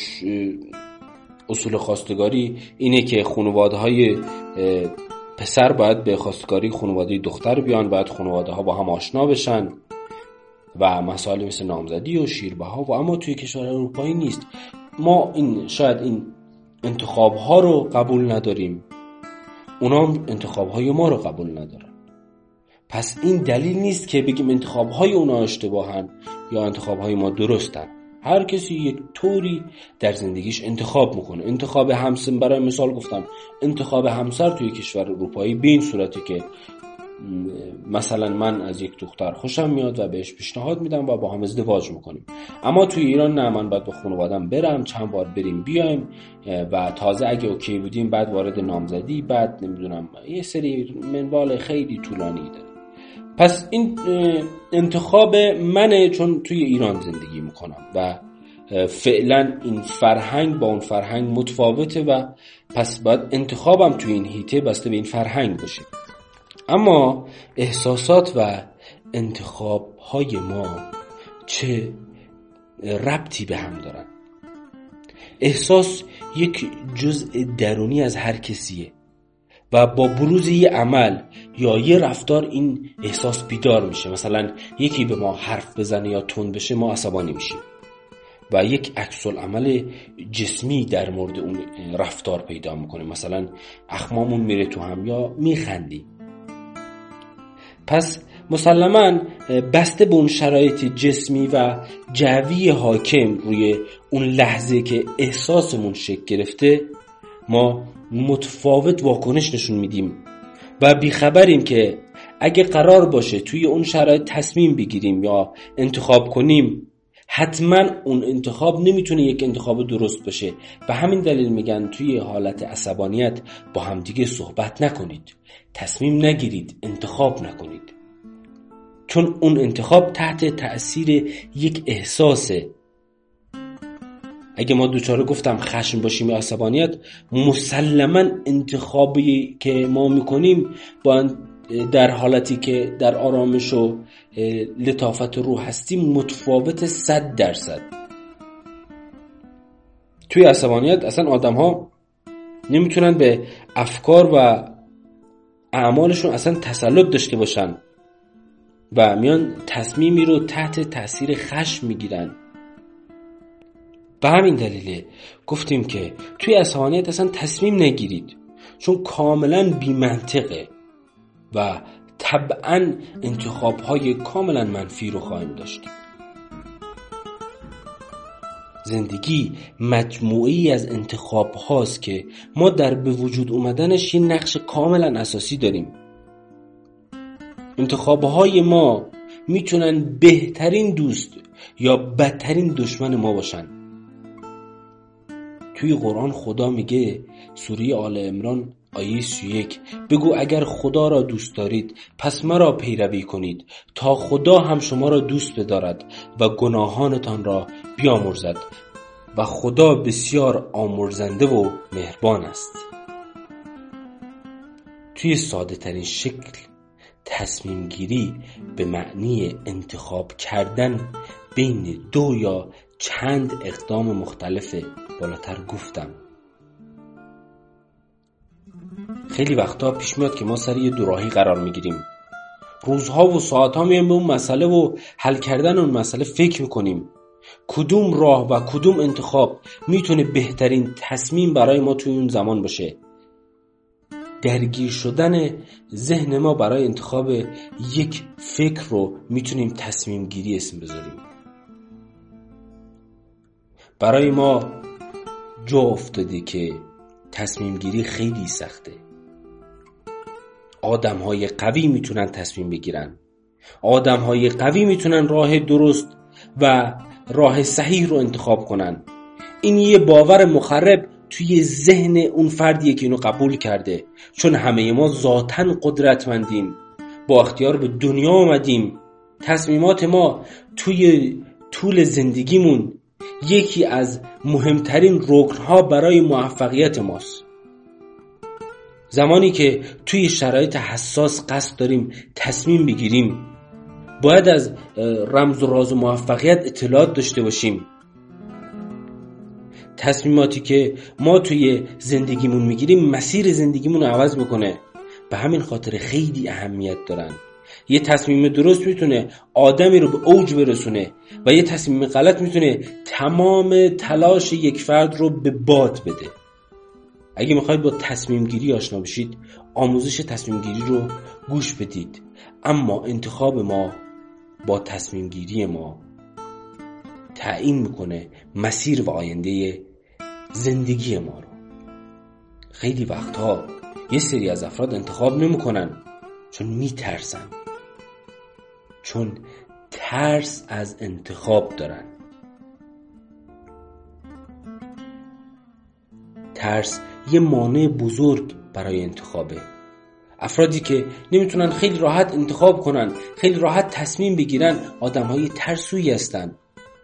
اصول خواستگاری اینه که خانواده های پسر باید به خواستگاری خانواده دختر بیان، باید خانواده ها با هم آشنا بشن و مسائل مثل نامزدی و شیربها و اما توی کشور اروپایی نیست. ما این شاید این انتخاب ها رو قبول نداریم، اونا هم انتخاب های ما رو قبول ندارن. پس این دلیل نیست که بگیم انتخاب های اونا اشتباهن یا انتخاب های ما درستن. هر کسی یک طوری در زندگیش انتخاب میکنه. انتخاب همسر، برای مثال گفتم انتخاب همسر توی کشور اروپایی به این صورتی که مثلا من از یک دختر خوشم میاد و بهش پیشنهاد میدم و با هم ازدواج میکنیم. اما توی ایران نه، من باید با خانواده‌ام برم، چند بار بریم بیایم و تازه اگه اوکی بودیم بعد وارد نامزدی، بعد نمیدونم یه سری منوال خیلی طولانی داره. پس این انتخاب منه چون توی ایران زندگی میکنم و فعلا این فرهنگ با اون فرهنگ متفاوته و پس باید انتخابم توی این هیته بسته به این فرهنگ باشه. اما احساسات و انتخاب های ما چه ربطی به هم دارن؟ احساس یک جزء درونی از هر کسیه و با بروز یه عمل یا یه رفتار این احساس بیدار میشه. مثلا یکی به ما حرف بزنه یا تند بشه ما عصبانی میشیم و یک عکس العمل جسمی در مورد اون رفتار پیدا میکنه، مثلا اخمامون میره تو هم یا میخندی. پس مسلماً بسته به اون شرایط جسمی و جوی حاکم روی اون لحظه که احساسمون شکل گرفته ما متفاوت واکنش نشون میدیم و بیخبریم که اگه قرار باشه توی اون شرایط تصمیم بگیریم یا انتخاب کنیم، حتما اون انتخاب نمیتونه یک انتخاب درست باشه. به همین دلیل میگن توی حالت عصبانیت با همدیگه صحبت نکنید، تصمیم نگیرید، انتخاب نکنید، چون اون انتخاب تحت تأثیر یک احساسه. اگه ما دوچاره گفتم خشم باشیم یا عصبانیت، مسلما انتخابی که ما میکنیم با در حالتی که در آرامش و لطافت روح هستیم متفاوت صد درصد. توی عصبانیت اصلا آدم ها نمیتونن به افکار و اعمالشون اصلا تسلط داشته باشن و میان تصمیمی رو تحت تأثیر خشم میگیرن. به همین دلیله گفتیم که توی عصبانیت اصلا تصمیم نگیرید، چون کاملا بی منطقه و طبعا انتخاب‌های کاملا منفی رو خواهیم داشت. زندگی مجموعی از انتخاب هاست که ما در به وجود اومدنش یه نقش کاملا اساسی داریم. انتخاب های ما میتونن بهترین دوست یا بدترین دشمن ما باشن. توی قرآن خدا میگه سوره آل عمران آیه سی و یک، بگو اگر خدا را دوست دارید پس مرا پیروی کنید تا خدا هم شما را دوست بدارد و گناهانتان را بیامرزد و خدا بسیار آمرزنده و مهربان است. توی ساده ترین شکل تصمیم گیری به معنی انتخاب کردن بین دو یا چند اقدام مختلف بالاتر گفتم. خیلی وقتا پیش میاد که ما سر یه دوراهی قرار میگیریم، روزها و ساعتها میایم به اون مسئله و حل کردن اون مسئله فکر میکنیم کدوم راه و کدوم انتخاب میتونه بهترین تصمیم برای ما توی اون زمان باشه. درگیر شدن ذهن ما برای انتخاب یک فکر رو میتونیم تصمیم گیری اسم بذاریم. برای ما جا افتاده که تصمیم گیری خیلی سخته. آدم های قوی میتونن تصمیم بگیرن، آدم های قوی میتونن راه درست و راه صحیح رو انتخاب کنن. این یه باور مخرب توی ذهن اون فردیه که اینو قبول کرده، چون همه ما ذاتاً قدرتمندیم، با اختیار به دنیا آمدیم. تصمیمات ما توی طول زندگیمون یکی از مهمترین رکن‌ها برای موفقیت ماست. زمانی که توی شرایط حساس قصد داریم تصمیم بگیریم، باید از رمز و راز و موفقیت اطلاعات داشته باشیم. تصمیماتی که ما توی زندگیمون میگیریم مسیر زندگیمون رو عوض میکنه. به همین خاطر خیلی اهمیت دارن. یه تصمیم درست میتونه آدمی رو به اوج برسونه و یه تصمیم غلط میتونه تمام تلاش یک فرد رو به باد بده. اگه میخواید با تصمیم گیری آشنا بشید، آموزش تصمیم گیری رو گوش بدید. اما انتخاب ما با تصمیم گیری ما تعیین میکنه مسیر و آینده زندگی ما رو. خیلی وقتها یه سری از افراد انتخاب نمیکنن چون میترسن، چون ترس از انتخاب دارن. ترس یه مانع بزرگ برای انتخابه. افرادی که نمیتونن خیلی راحت انتخاب کنن، خیلی راحت تصمیم بگیرن، آدمهای ترسویی هستن.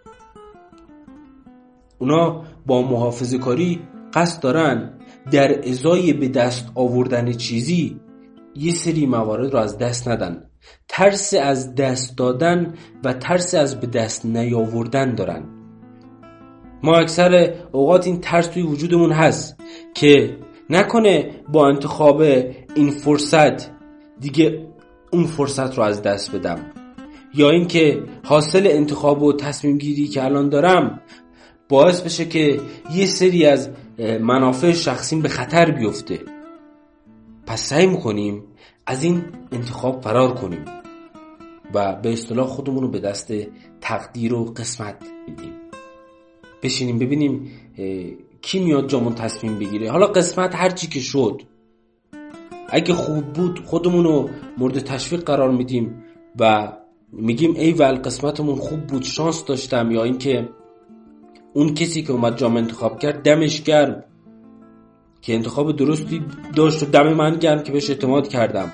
اونا با محافظه کاری قصد دارن در ازای به دست آوردن چیزی یه سری موارد رو از دست ندن. ترس از دست دادن و ترس از به دست نیاوردن دارن. ما اکثر اوقات این ترس توی وجودمون هست که نکنه با انتخاب این فرصت دیگه اون فرصت رو از دست بدم، یا اینکه حاصل انتخاب و تصمیم گیری که الان دارم باعث بشه که یه سری از منافع شخصیم به خطر بیفته. پس سعی میکنیم از این انتخاب فرار کنیم و به اصطلاح خودمون رو به دست تقدیر و قسمت بدیم. بشینیم ببینیم کی میاد جامون تصمیم بگیره. حالا قسمت هر چی که شد، اگه خوب بود خودمون رو مورد تشویق قرار میدیم و میگیم ای ول قسمتمون خوب بود، شانس داشتم، یا اینکه اون کسی که اومد جام انتخاب کرد دمش گرم که انتخاب درستی داشت و دم من گرم که بهش اعتماد کردم.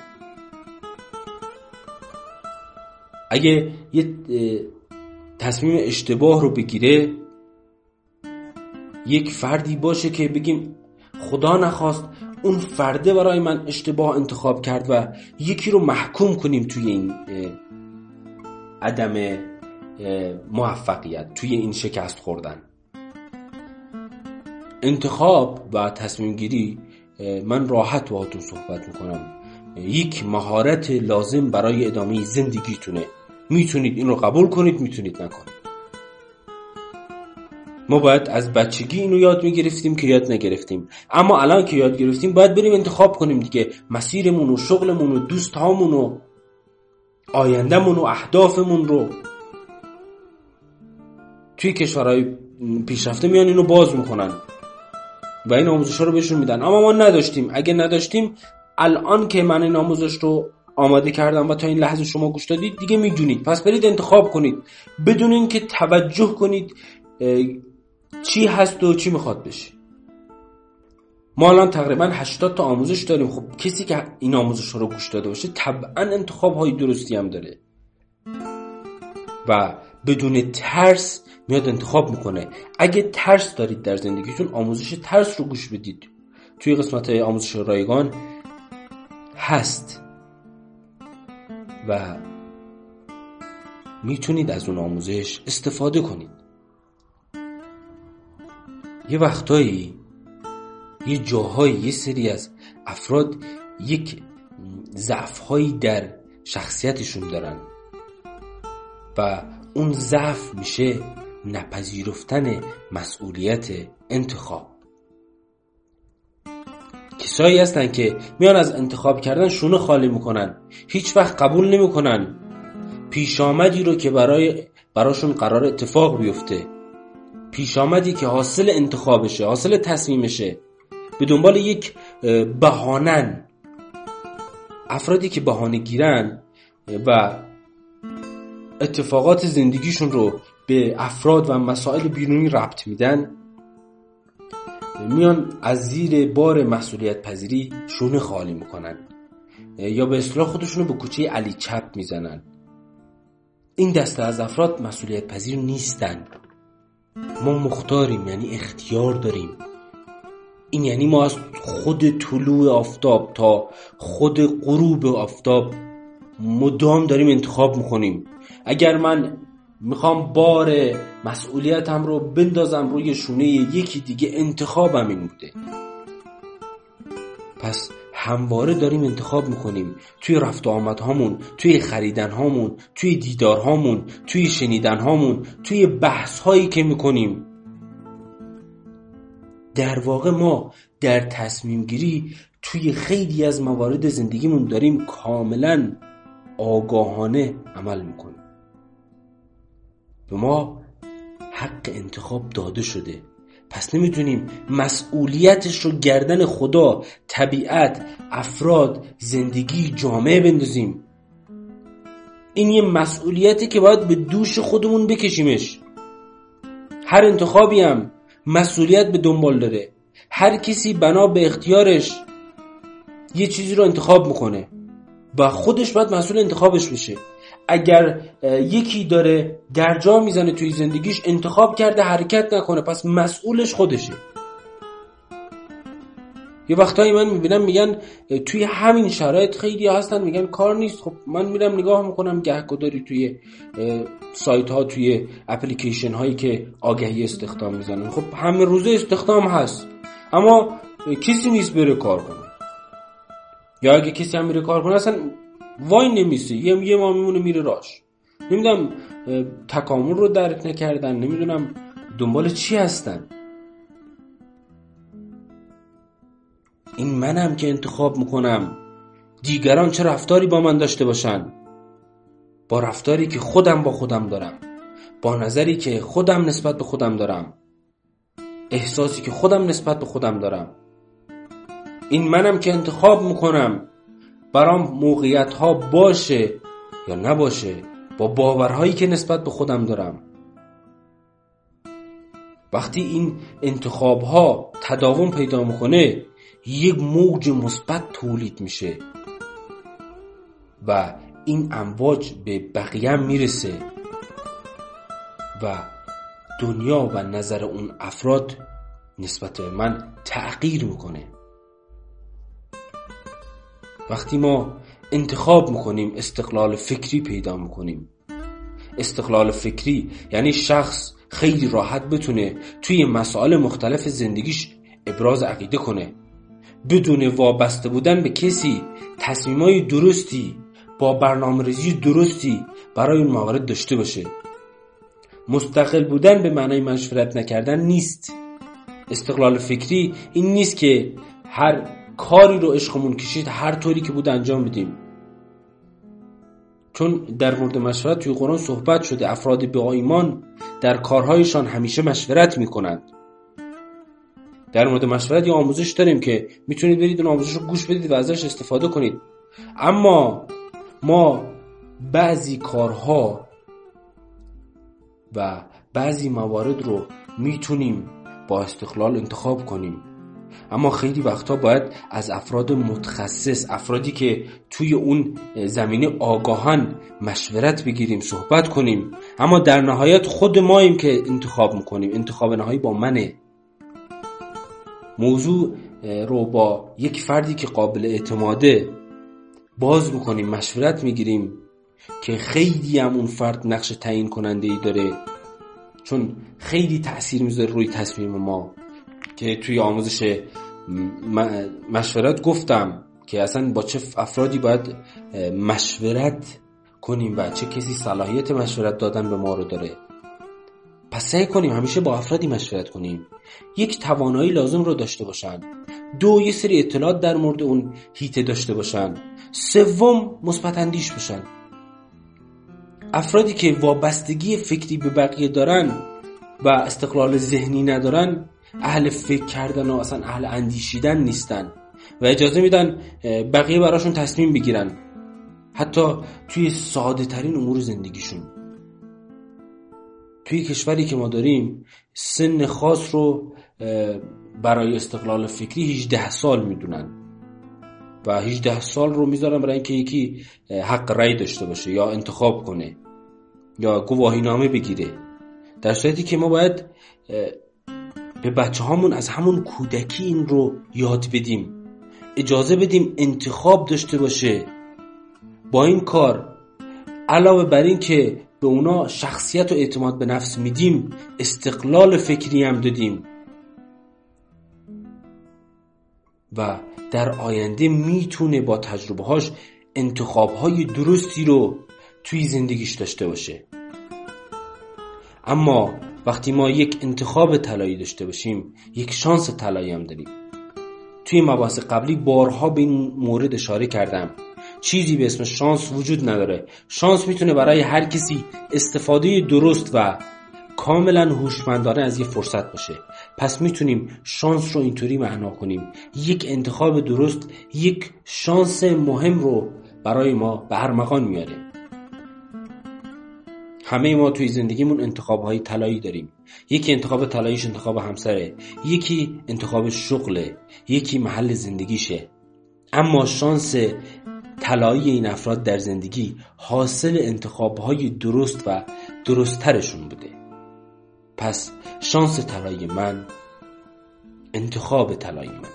اگه یه تصمیم اشتباه رو بگیره، یک فردی باشه که بگیم خدا نخواست اون فرده برای من اشتباه انتخاب کرد و یکی رو محکوم کنیم توی این عدم موفقیت، توی این شکست خوردن. انتخاب و تصمیم گیری، من راحت باهاتون صحبت میکنم، یک مهارت لازم برای ادامه زندگیتونه. میتونید این رو قبول کنید، میتونید نکنید. ما باید از بچگی اینو یاد میگرفتیم که یاد نگرفتیم، اما الان که یاد گرفتیم باید بریم انتخاب کنیم دیگه. مسیرمون و شغلمون و دوستامون و آیندهمون و اهدافمون رو توی کشورهای پیشرفته میان اینو باز میکنن و این آموزش رو بهشون میدن، اما ما نداشتیم. اگه نداشتیم، الان که من این آموزش رو آماده کردم و تا این لحظه شما گوش دادید دیگه میدونید. پس برید انتخاب کنید بدون اینکه توجه کنید چی هست و چی میخواد بشه. ما الان تقریبا هشتاد تا آموزش داریم. خب کسی که این آموزش رو گوش داده باشه طبعا انتخاب های درستی هم داره و بدون ترس میاد انتخاب میکنه. اگه ترس دارید در زندگیتون، آموزش ترس رو گوش بدید. توی قسمت آموزش رایگان هست و میتونید از اون آموزش استفاده کنید. یه وقتایی یه جاهایی یه سری از افراد یک ضعف‌هایی در شخصیتشون دارن و اون ضعف میشه نپذیرفتن مسئولیت انتخاب. کسایی هستن که میان از انتخاب کردن شونه خالی میکنن، هیچ وقت قبول نمیکنن پیش آمدی رو که برای براشون قرار اتفاق بیفته، پیش آمدی که حاصل انتخابشه، حاصل تصمیمشه، به دنبال یک بهانن. افرادی که بهانه گیرن و اتفاقات زندگیشون رو به افراد و مسائل بیرونی ربط میدن، میان از زیر بار مسئولیت پذیری شونه خالی میکنن یا به اصطلاح خودشونو به کوچه علی چپ میزنن. این دسته از افراد مسئولیت پذیر نیستن. ما مختاریم، یعنی اختیار داریم. این یعنی ما از خود طلوع آفتاب تا خود غروب آفتاب مدام داریم انتخاب میکنیم. اگر من میخوام بار مسئولیتم رو بندازم روی شونه یکی دیگه، انتخابم این بوده. پس همواره داریم انتخاب میکنیم توی رفت و آمد هامون، توی خریدن هامون، توی دیدار هامون، توی شنیدن هامون، توی بحث هایی که میکنیم. در واقع ما در تصمیم گیری توی خیلی از موارد زندگیمون داریم کاملا آگاهانه عمل میکنیم. به ما حق انتخاب داده شده، پس نمیتونیم مسئولیتش رو گردن خدا، طبیعت، افراد، زندگی، جامعه بندازیم. این یه مسئولیتی که باید به دوش خودمون بکشیمش. هر انتخابی هم مسئولیت به دنبال داره. هر کسی بنا به اختیارش یه چیزی رو انتخاب میکنه و خودش باید مسئول انتخابش بشه. اگر یکی داره درجا میزنه توی زندگیش، انتخاب کرده حرکت نکنه، پس مسئولش خودشه. یه وقتایی من میبینم میگن توی همین شرایط خیلی هستن میگن کار نیست. خب من میرم نگاه میکنم گهگداری توی سایت ها، توی اپلیکیشن هایی که آگهی استخدام میزنن، خب همه روزه استخدام هست اما کسی نیست بره کار کنه. یا اگه کسی هم میره کار کنه اصلا وای نمیسه، یه یه ما میمونه میره راش. نمیدونم تکامل رو درک نکردن، نمیدونم دنبال چی هستن. این منم که انتخاب میکنم دیگران چه رفتاری با من داشته باشن، با رفتاری که خودم با خودم دارم، با نظری که خودم نسبت به خودم دارم، احساسی که خودم نسبت به خودم دارم. این منم که انتخاب میکنم برام موقعیت ها باشه یا نباشه، با باورهایی که نسبت به خودم دارم. وقتی این انتخاب ها تداوم پیدا میکنه، یک موج مثبت تولید میشه و این امواج به بقیه هم میرسه و دنیا و نظر اون افراد نسبت به من تغییر میکنه. وقتی ما انتخاب میکنیم استقلال فکری پیدا میکنیم. استقلال فکری یعنی شخص خیلی راحت بتونه توی مسائل مختلف زندگیش ابراز عقیده کنه، بدون وابسته بودن به کسی، تصمیمای درستی با برنامه‌ریزی درستی برای اون موارد داشته باشه. مستقل بودن به معنای مشورت نکردن نیست. استقلال فکری این نیست که هر کاری رو عشقمون کشید هر طوری که بود انجام بدیم. چون در مورد مشورت توی قرآن صحبت شده، افراد با ایمان در کارهایشان همیشه مشورت میکنند. در مورد مشورت یه آموزش داریم که میتونید برید اون آموزش رو گوش بدید و ازش استفاده کنید. اما ما بعضی کارها و بعضی موارد رو میتونیم با استقلال انتخاب کنیم، اما خیلی وقتا باید از افراد متخصص، افرادی که توی اون زمینه آگاهن مشورت بگیریم، صحبت کنیم. اما در نهایت خود ماییم که انتخاب میکنیم، انتخاب نهایی با منه. موضوع رو با یک فردی که قابل اعتماده باز میکنیم، مشورت میگیریم که خیلی هم اون فرد نقش تعیین کننده ای داره، چون خیلی تأثیر میذاره روی تصمیم ما. که توی آموزش مشورت گفتم که اصلا با چه افرادی باید مشورت کنیم و چه کسی صلاحیت مشورت دادن به ما رو داره. پس سعی کنیم همیشه با افرادی مشورت کنیم، یک توانایی لازم رو داشته باشن، دو یه سری اطلاعات در مورد اون هیته داشته باشن، سوم مثبت اندیش باشن. افرادی که وابستگی فکری به بقیه دارن و استقلال ذهنی ندارن، اهل فکر کردن و اصلا اهل اندیشیدن نیستن و اجازه میدن بقیه براشون تصمیم بگیرن، حتی توی ساده ترین امور زندگیشون. توی کشوری که ما داریم سن خاص رو برای استقلال فکری هجده سال میدونن و هجده سال رو میذارن برای اینکه یکی حق رأی داشته باشه یا انتخاب کنه یا گواهینامه بگیره، در صورتی که ما باید به بچه هامون از همون کودکی این رو یاد بدیم، اجازه بدیم انتخاب داشته باشه. با این کار علاوه بر این که به اونا شخصیت و اعتماد به نفس میدیم، استقلال فکری هم دادیم و در آینده میتونه با تجربه هاش انتخاب های درستی رو توی زندگیش داشته باشه. اما وقتی ما یک انتخاب طلایی داشته باشیم، یک شانس طلایی هم داریم. توی مباحث قبلی بارها به این مورد اشاره کردم. چیزی به اسم شانس وجود نداره. شانس میتونه برای هر کسی استفاده درست و کاملا هوشمندانه از یه فرصت باشه. پس میتونیم شانس رو اینطوری معنا کنیم: یک انتخاب درست یک شانس مهم رو برای ما به ارمغان میاره. همه ما توی زندگیمون انتخاب‌های طلایی داریم. یکی انتخاب طلاییش انتخاب همسره، یکی انتخاب شغله، یکی محل زندگیشه. اما شانس طلایی این افراد در زندگی حاصل انتخاب‌های درست و درست‌ترشون بوده. پس شانس طلایی من انتخاب طلایی منه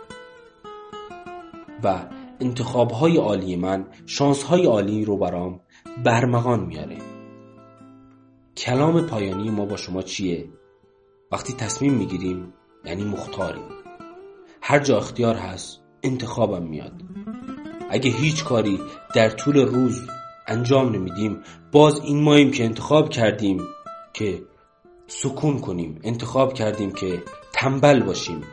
و انتخاب‌های عالی من شانس‌های عالی رو برام برمغان میاره. کلام پایانی ما با شما چیه؟ وقتی تصمیم میگیریم یعنی مختاریم. هر جا اختیار هست انتخابم میاد. اگه هیچ کاری در طول روز انجام نمیدیم، باز این ماییم که انتخاب کردیم که سکون کنیم، انتخاب کردیم که تنبل باشیم.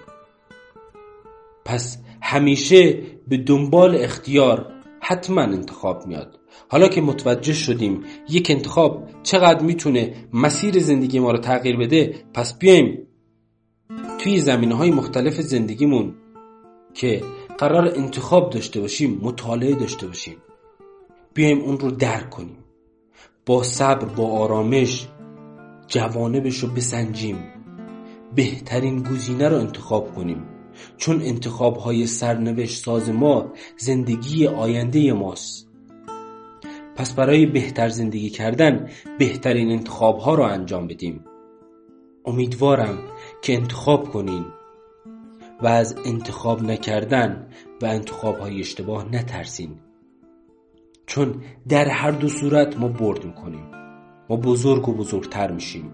پس همیشه به دنبال اختیار حتما انتخاب میاد. حالا که متوجه شدیم یک انتخاب چقدر میتونه مسیر زندگی ما رو تغییر بده، پس بیایم توی زمینه‌های مختلف زندگیمون که قرار انتخاب داشته باشیم مطالعه داشته باشیم. بیایم اون رو درک کنیم، با صبر، با آرامش جوانبش رو بسنجیم، بهترین گزینه رو انتخاب کنیم. چون انتخاب‌های سرنوشت ساز ما زندگی آینده ماست. پس برای بهتر زندگی کردن بهترین انتخاب‌ها رو انجام بدیم. امیدوارم که انتخاب کنین و از انتخاب نکردن و انتخاب‌های اشتباه نترسین. چون در هر دو صورت ما برد میکنیم، ما بزرگ و بزرگتر میشیم.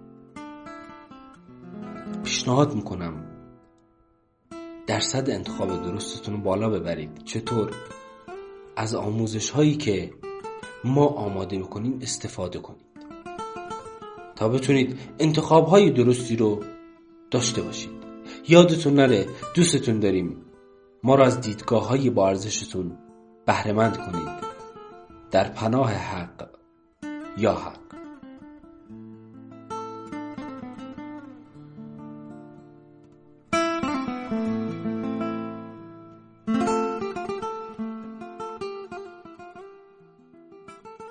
پیشنهاد میکنم درصد انتخاب درستتون رو بالا ببرید. چطور؟ از آموزش هایی که ما آماده میکنیم استفاده کنید تا بتونید انتخاب های درستی رو داشته باشید. یادتون نره دوستتون داریم. ما رو از دیدگاه های با ارزشتون بهره مند کنید. در پناه حق یا حق.